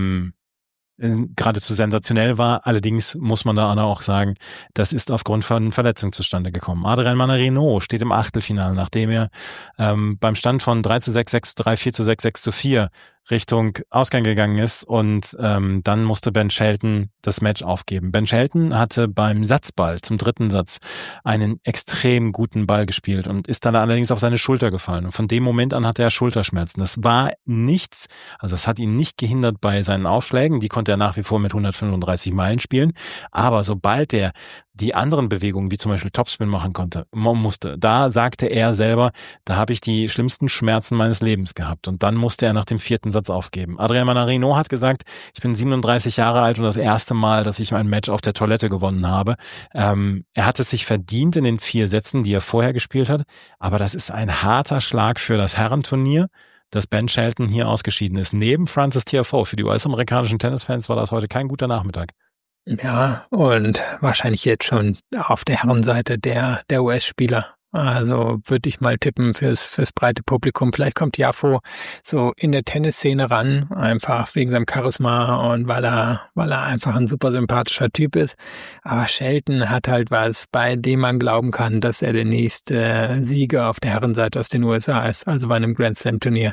geradezu sensationell war. Allerdings muss man da auch sagen, das ist aufgrund von Verletzung zustande gekommen. Adrian Mannarino steht im Achtelfinale, nachdem er beim Stand von 3:6, 6:3, 4:6, 6:4 Richtung Ausgang gegangen ist und dann musste Ben Shelton das Match aufgeben. Ben Shelton hatte beim Satzball zum dritten Satz einen extrem guten Ball gespielt und ist dann allerdings auf seine Schulter gefallen. Und von dem Moment an hatte er Schulterschmerzen. Das war nichts, also es hat ihn nicht gehindert bei seinen Aufschlägen, die konnte er nach wie vor mit 135 Meilen spielen, aber sobald er die anderen Bewegungen, wie zum Beispiel Topspin machen musste, da sagte er selber, da habe ich die schlimmsten Schmerzen meines Lebens gehabt. Und dann musste er nach dem vierten Satz aufgeben. Adrian Mannarino hat gesagt, ich bin 37 Jahre alt und das erste Mal, dass ich mein Match auf der Toilette gewonnen habe. Er hat es sich verdient in den 4 Sätzen, die er vorher gespielt hat. Aber das ist ein harter Schlag für das Herrenturnier, dass Ben Shelton hier ausgeschieden ist. Neben Frances Tiafoe. Für die US-amerikanischen Tennisfans war das heute kein guter Nachmittag. Ja, und wahrscheinlich jetzt schon auf der Herrenseite der US-Spieler. Also würde ich mal tippen fürs breite Publikum. Vielleicht kommt Tiafoe so in der Tennisszene ran, einfach wegen seinem Charisma und weil er einfach ein super sympathischer Typ ist. Aber Shelton hat halt was, bei dem man glauben kann, dass er der nächste Sieger auf der Herrenseite aus den USA ist, also bei einem Grand Slam Turnier.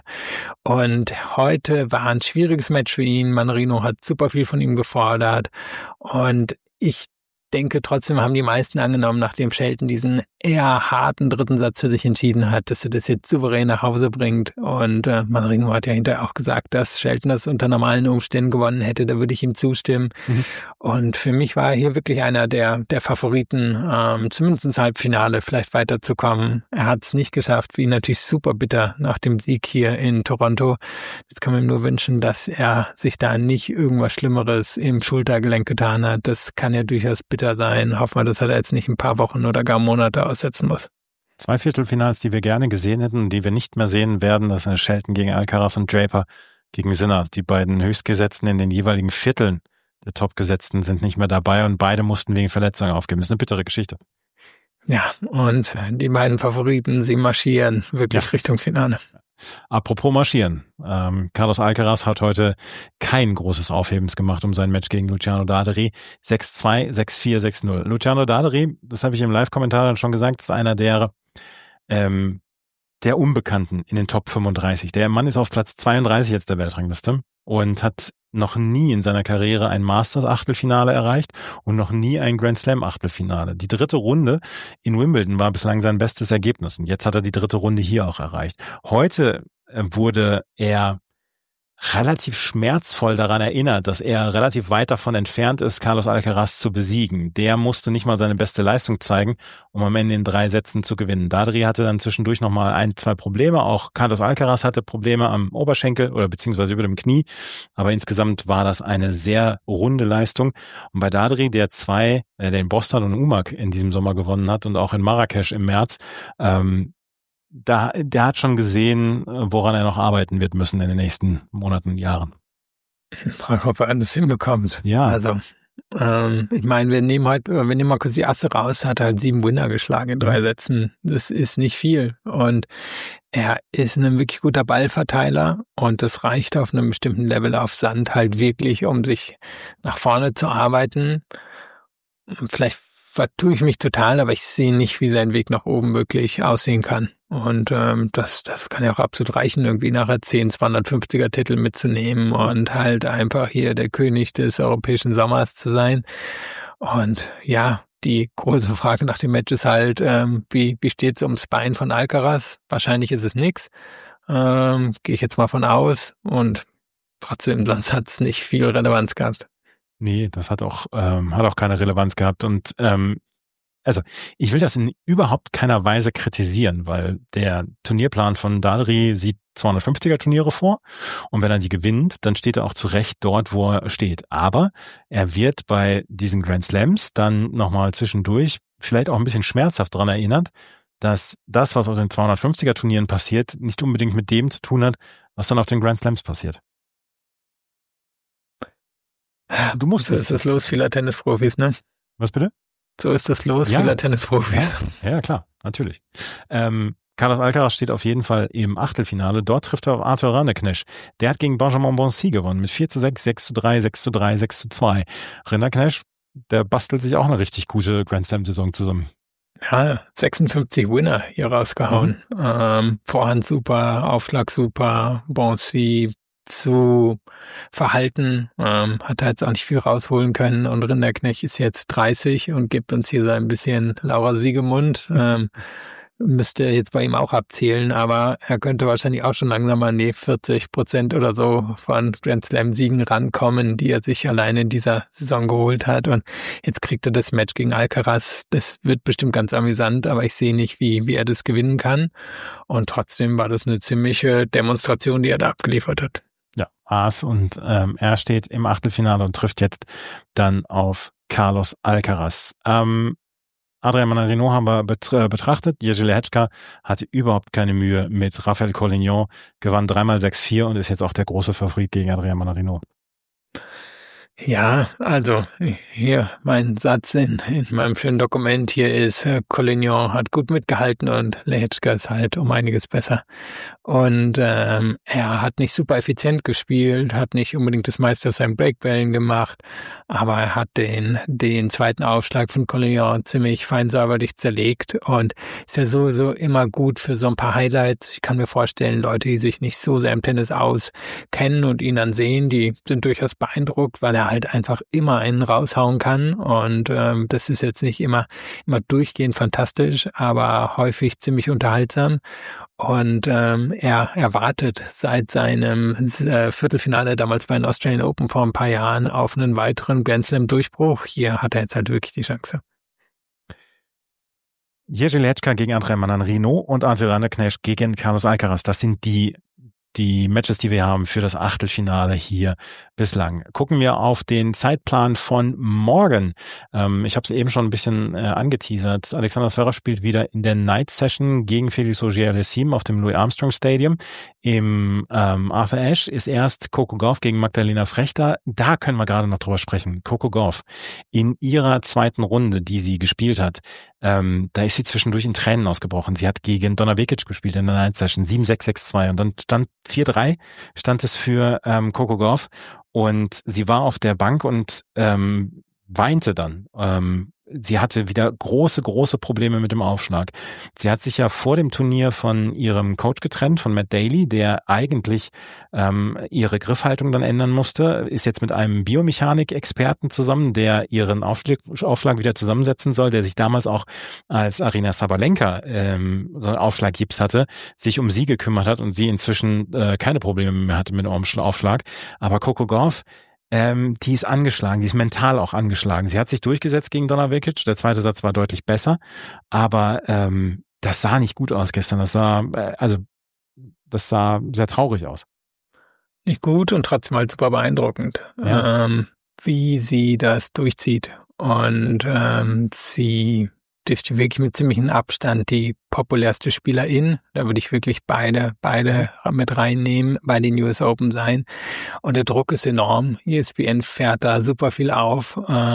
Und heute war ein schwieriges Match für ihn. Mannarino hat super viel von ihm gefordert und ich denke, trotzdem haben die meisten angenommen, nachdem Shelton diesen eher harten dritten Satz für sich entschieden hat, dass er das jetzt souverän nach Hause bringt. Und Mannarino hat ja hinterher auch gesagt, dass Shelton das unter normalen Umständen gewonnen hätte. Da würde ich ihm zustimmen. Und für mich war er hier wirklich einer der Favoriten, zumindest ins Halbfinale vielleicht weiterzukommen. Er hat es nicht geschafft, wie natürlich super bitter nach dem Sieg hier in Toronto. Jetzt kann man ihm nur wünschen, dass er sich da nicht irgendwas Schlimmeres im Schultergelenk getan hat. Das kann ja durchaus bitter sein. Hoffen wir, dass er da jetzt nicht ein paar Wochen oder gar Monate aussetzen muss. 2 Viertelfinals, die wir gerne gesehen hätten und die wir nicht mehr sehen werden, das sind Shelton gegen Alcaraz und Draper gegen Sinner. Die beiden Höchstgesetzten in den jeweiligen Vierteln der Topgesetzten sind nicht mehr dabei und beide mussten wegen Verletzungen aufgeben. Das ist eine bittere Geschichte. Ja, und die beiden Favoriten, sie marschieren wirklich Richtung Finale. Apropos marschieren. Carlos Alcaraz hat heute kein großes Aufhebens gemacht um sein Match gegen Luciano Daderi. 6:2, 6:4, 6:0. Luciano Daderi, das habe ich im Live-Kommentar dann schon gesagt, ist einer der Unbekannten in den Top 35. Der Mann ist auf Platz 32 jetzt der Weltrangliste und hat noch nie in seiner Karriere ein Masters-Achtelfinale erreicht und noch nie ein Grand Slam-Achtelfinale. Die dritte Runde in Wimbledon war bislang sein bestes Ergebnis und jetzt hat er die dritte Runde hier auch erreicht. Heute wurde er relativ schmerzvoll daran erinnert, dass er relativ weit davon entfernt ist, Carlos Alcaraz zu besiegen. Der musste nicht mal seine beste Leistung zeigen, um am Ende in 3 Sätzen zu gewinnen. Dadri hatte dann zwischendurch nochmal 1-2 Probleme. Auch Carlos Alcaraz hatte Probleme am Oberschenkel oder beziehungsweise über dem Knie. Aber insgesamt war das eine sehr runde Leistung. Und bei Dadri, der in Boston und Umag in diesem Sommer gewonnen hat und auch in Marrakesch im März, der hat schon gesehen, woran er noch arbeiten wird müssen in den nächsten Monaten, Jahren. Ich frage, ob er alles hinbekommt. Ja. Also, ich meine, wir nehmen mal kurz die Asse raus, hat halt 7 Winner geschlagen in 3 Sätzen. Das ist nicht viel. Und er ist ein wirklich guter Ballverteiler und das reicht auf einem bestimmten Level auf Sand halt wirklich, um sich nach vorne zu arbeiten. Vielleicht vertue ich mich total, aber ich sehe nicht, wie sein Weg nach oben wirklich aussehen kann. Und das kann ja auch absolut reichen, irgendwie nachher 10 250er Titel mitzunehmen und halt einfach hier der König des europäischen Sommers zu sein. Und ja, die große Frage nach dem Match ist halt, wie steht's ums Bein von Alcaraz? Wahrscheinlich ist es nix. Gehe ich jetzt mal von aus. Und trotzdem, sonst hat's nicht viel Relevanz gehabt. Nee, das hat auch keine Relevanz gehabt. Und also ich will das in überhaupt keiner Weise kritisieren, weil der Turnierplan von Dadri sieht 250er Turniere vor und wenn er die gewinnt, dann steht er auch zu Recht dort, wo er steht. Aber er wird bei diesen Grand Slams dann nochmal zwischendurch vielleicht auch ein bisschen schmerzhaft daran erinnert, dass das, was auf den 250er Turnieren passiert, nicht unbedingt mit dem zu tun hat, was dann auf den Grand Slams passiert. Du musst das ist das Los vieler Tennisprofis, ne? Was bitte? So ist das los Ja. für Tennisprofis. Ja, klar, natürlich. Carlos Alcaraz steht auf jeden Fall im Achtelfinale. Dort trifft er auf Arthur Rinderknecht. Der hat gegen Benjamin Bonzi gewonnen mit 4:6, 6:3, 6:3, 6:2. Rinderknecht, der bastelt sich auch eine richtig gute Grand Slam-Saison zusammen. Ja, 56 Winner hier rausgehauen. Vorhand super, Aufschlag super, Bonzi zu verhalten, hat er jetzt auch nicht viel rausholen können und Rinderknecht ist jetzt 30 und gibt uns hier so ein bisschen Laura Siegemund. Müsste jetzt bei ihm auch abzählen, aber er könnte wahrscheinlich auch schon langsam an die 40% oder so von Grand Slam-Siegen rankommen, die er sich alleine in dieser Saison geholt hat. Und jetzt kriegt er das Match gegen Alcaraz. Das wird bestimmt ganz amüsant, aber ich sehe nicht, wie er das gewinnen kann. Und trotzdem war das eine ziemliche Demonstration, die er da abgeliefert hat. Ja, Aas und er steht im Achtelfinale und trifft jetzt dann auf Carlos Alcaraz. Adrian Manarino haben wir betrachtet. Jiří Lehečka hatte überhaupt keine Mühe mit Rafael Collignon, gewann 3x 6-4 und ist jetzt auch der große Favorit gegen Adrian Manarino. Ja, also hier mein Satz in meinem schönen Dokument hier ist, Collignon hat gut mitgehalten und Lehečka ist halt um einiges besser. Und er hat nicht super effizient gespielt, hat nicht unbedingt das meiste aus seinen Breakbällen gemacht, aber er hat den zweiten Aufschlag von Collignon ziemlich fein säuberlich zerlegt und ist ja sowieso immer gut für so ein paar Highlights. Ich kann mir vorstellen, Leute, die sich nicht so sehr im Tennis auskennen und ihn dann sehen, die sind durchaus beeindruckt, weil er halt einfach immer einen raushauen kann und das ist jetzt nicht immer durchgehend fantastisch, aber häufig ziemlich unterhaltsam und er wartet seit seinem Viertelfinale damals bei den Australian Open vor ein paar Jahren auf einen weiteren Grand Slam Durchbruch. Hier hat er jetzt halt wirklich die Chance. Jiří Lehečka gegen Adrian Manarino und Arthur Rinderknecht gegen Carlos Alcaraz. Das sind die Matches, die wir haben für das Achtelfinale hier bislang. Gucken wir auf den Zeitplan von morgen. Ich habe es eben schon ein bisschen angeteasert. Alexander Zverev spielt wieder in der Night Session gegen Felix Auger-Aliassime auf dem Louis Armstrong Stadium. Im Arthur Ashe ist erst Coco Gauff gegen Magdalena Frechter. Da können wir gerade noch drüber sprechen. Coco Gauff in ihrer zweiten Runde, die sie gespielt hat, da ist sie zwischendurch in Tränen ausgebrochen. Sie hat gegen Donna Vekic gespielt in der Night Session, 7-6, 6-2 und dann stand 4-3 stand es für Coco Gauff und sie war auf der Bank und weinte dann. Sie hatte wieder große Probleme mit dem Aufschlag. Sie hat sich ja vor dem Turnier von ihrem Coach getrennt, von Matt Daly, der eigentlich ihre Griffhaltung dann ändern musste, ist jetzt mit einem Biomechanik-Experten zusammen, der ihren Aufschlag wieder zusammensetzen soll, der sich damals auch als Aryna Sabalenka so einen Aufschlaggips hatte, sich um sie gekümmert hat und sie inzwischen keine Probleme mehr hatte mit dem Aufschlag. Aber Coco Gauff, die ist angeschlagen, die ist mental auch angeschlagen. Sie hat sich durchgesetzt gegen Donna Vekic, der zweite Satz war deutlich besser, aber das sah nicht gut aus gestern. Das sah sehr traurig aus. Nicht gut und trotzdem halt super beeindruckend, Ja. wie sie das durchzieht. Und sie ist wirklich mit ziemlichem Abstand die populärste Spielerin. Da würde ich wirklich beide mit reinnehmen, bei den US Open sein. Und der Druck ist enorm. ESPN fährt da super viel auf.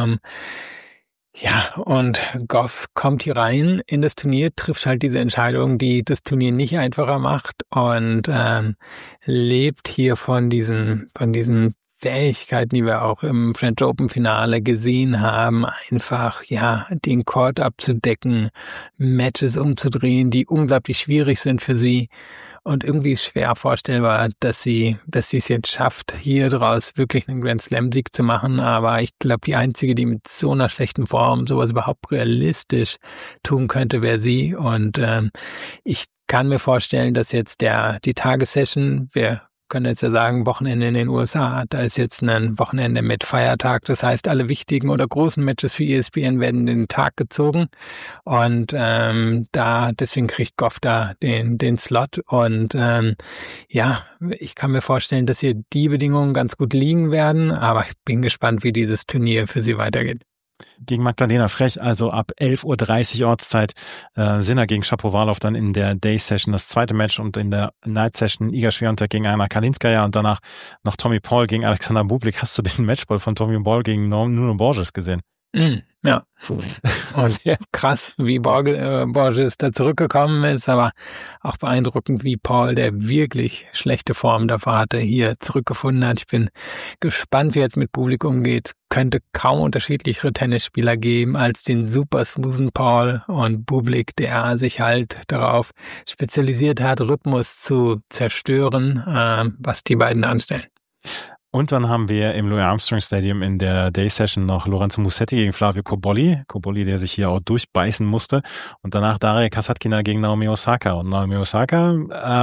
Ja, und Gauff kommt hier rein in das Turnier, trifft halt diese Entscheidung, die das Turnier nicht einfacher macht und lebt hier von diesen Fähigkeiten, die wir auch im French Open Finale gesehen haben, einfach, ja, den Court abzudecken, Matches umzudrehen, die unglaublich schwierig sind für sie. Und irgendwie ist schwer vorstellbar, dass sie es jetzt schafft, hier draus wirklich einen Grand Slam Sieg zu machen. Aber ich glaube, die einzige, die mit so einer schlechten Form sowas überhaupt realistisch tun könnte, wäre sie. Und ich kann mir vorstellen, dass jetzt die Tagessession, wir können jetzt ja sagen, Wochenende in den USA, da ist jetzt ein Wochenende mit Feiertag, das heißt, alle wichtigen oder großen Matches für ESPN werden in den Tag gezogen und deswegen kriegt Gauff da den Slot und ja, ich kann mir vorstellen, dass hier die Bedingungen ganz gut liegen werden, aber ich bin gespannt, wie dieses Turnier für sie weitergeht. Gegen Magdalena Frech, also ab 11:30 Uhr Ortszeit, Sinner gegen Shapovalov dann in der Day Session das zweite Match und in der Night Session Iga Swiatek gegen Anna Kalinskaya und danach noch Tommy Paul gegen Alexander Bublik. Hast du den Matchball von Tommy Paul gegen Nuno Borges gesehen? Ja. Und krass, wie Borges da zurückgekommen ist, aber auch beeindruckend, wie Paul, der wirklich schlechte Form davor hatte, hier zurückgefunden hat. Ich bin gespannt, wie jetzt mit Publikum geht. Könnte kaum unterschiedlichere Tennisspieler geben als den super smoothen Paul und Bublik, der sich halt darauf spezialisiert hat, Rhythmus zu zerstören, was die beiden anstellen. Und dann haben wir im Louis Armstrong Stadium in der Day Session noch Lorenzo Musetti gegen Flavio Cobolli. Cobolli, der sich hier auch durchbeißen musste. Und danach Daria Kasatkina gegen Naomi Osaka. Und Naomi Osaka,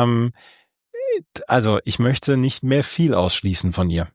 also ich möchte nicht mehr viel ausschließen von ihr.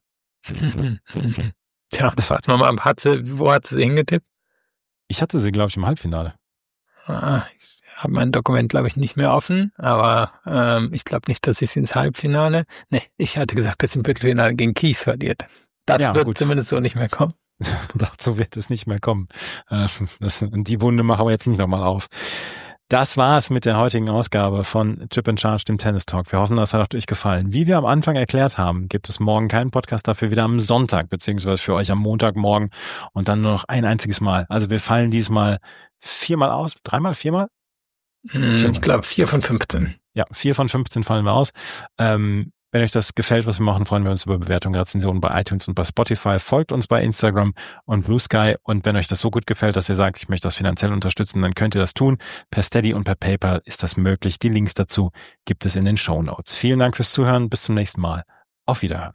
Tja, das warten wir mal ab. Wo hat sie hingetippt? Ich hatte sie, glaube ich, im Halbfinale. Ich habe mein Dokument, glaube ich, nicht mehr offen, aber ich glaube nicht, dass sie es ins Halbfinale. Nee, ich hatte gesagt, dass sie im Viertelfinale gegen Kies verliert. Das wird zumindest so nicht mehr kommen. Dazu wird es nicht mehr kommen. Die Wunde machen wir jetzt nicht nochmal auf. Das war's mit der heutigen Ausgabe von Chip and Charge, dem Tennis Talk. Wir hoffen, das hat euch gefallen. Wie wir am Anfang erklärt haben, gibt es morgen keinen Podcast, dafür wieder am Sonntag, beziehungsweise für euch am Montagmorgen und dann nur noch ein einziges Mal. Also wir fallen diesmal 4-mal aus, 3-mal, 4-mal? Ich glaube 4 von 15. Ja, 4 von 15 fallen wir aus. Wenn euch das gefällt, was wir machen, freuen wir uns über Bewertungen, Rezensionen bei iTunes und bei Spotify. Folgt uns bei Instagram und Blue Sky. Und wenn euch das so gut gefällt, dass ihr sagt, ich möchte das finanziell unterstützen, dann könnt ihr das tun. Per Steady und per PayPal ist das möglich. Die Links dazu gibt es in den Shownotes. Vielen Dank fürs Zuhören. Bis zum nächsten Mal. Auf Wiederhören.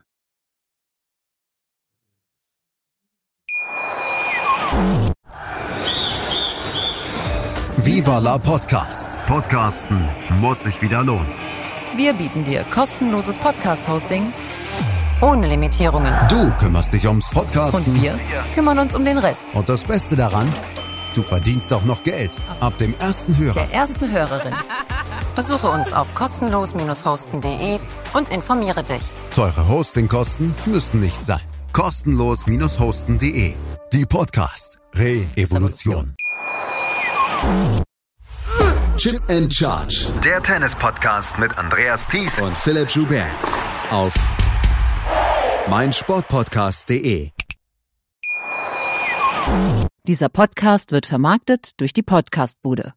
Viva la Podcast. Podcasten muss sich wieder lohnen. Wir bieten dir kostenloses Podcast-Hosting ohne Limitierungen. Du kümmerst dich ums Podcasten. Und wir kümmern uns um den Rest. Und das Beste daran, du verdienst auch noch Geld. Ab dem ersten Hörer. Der ersten Hörerin. Besuche uns auf kostenlos-hosten.de und informiere dich. Teure Hostingkosten müssen nicht sein. Kostenlos-hosten.de. Die Podcast Re-Evolution. Chip and Charge. Der Tennis-Podcast mit Andreas Thies und Philipp Joubert. Auf meinsportpodcast.de. Dieser Podcast wird vermarktet durch die Podcastbude.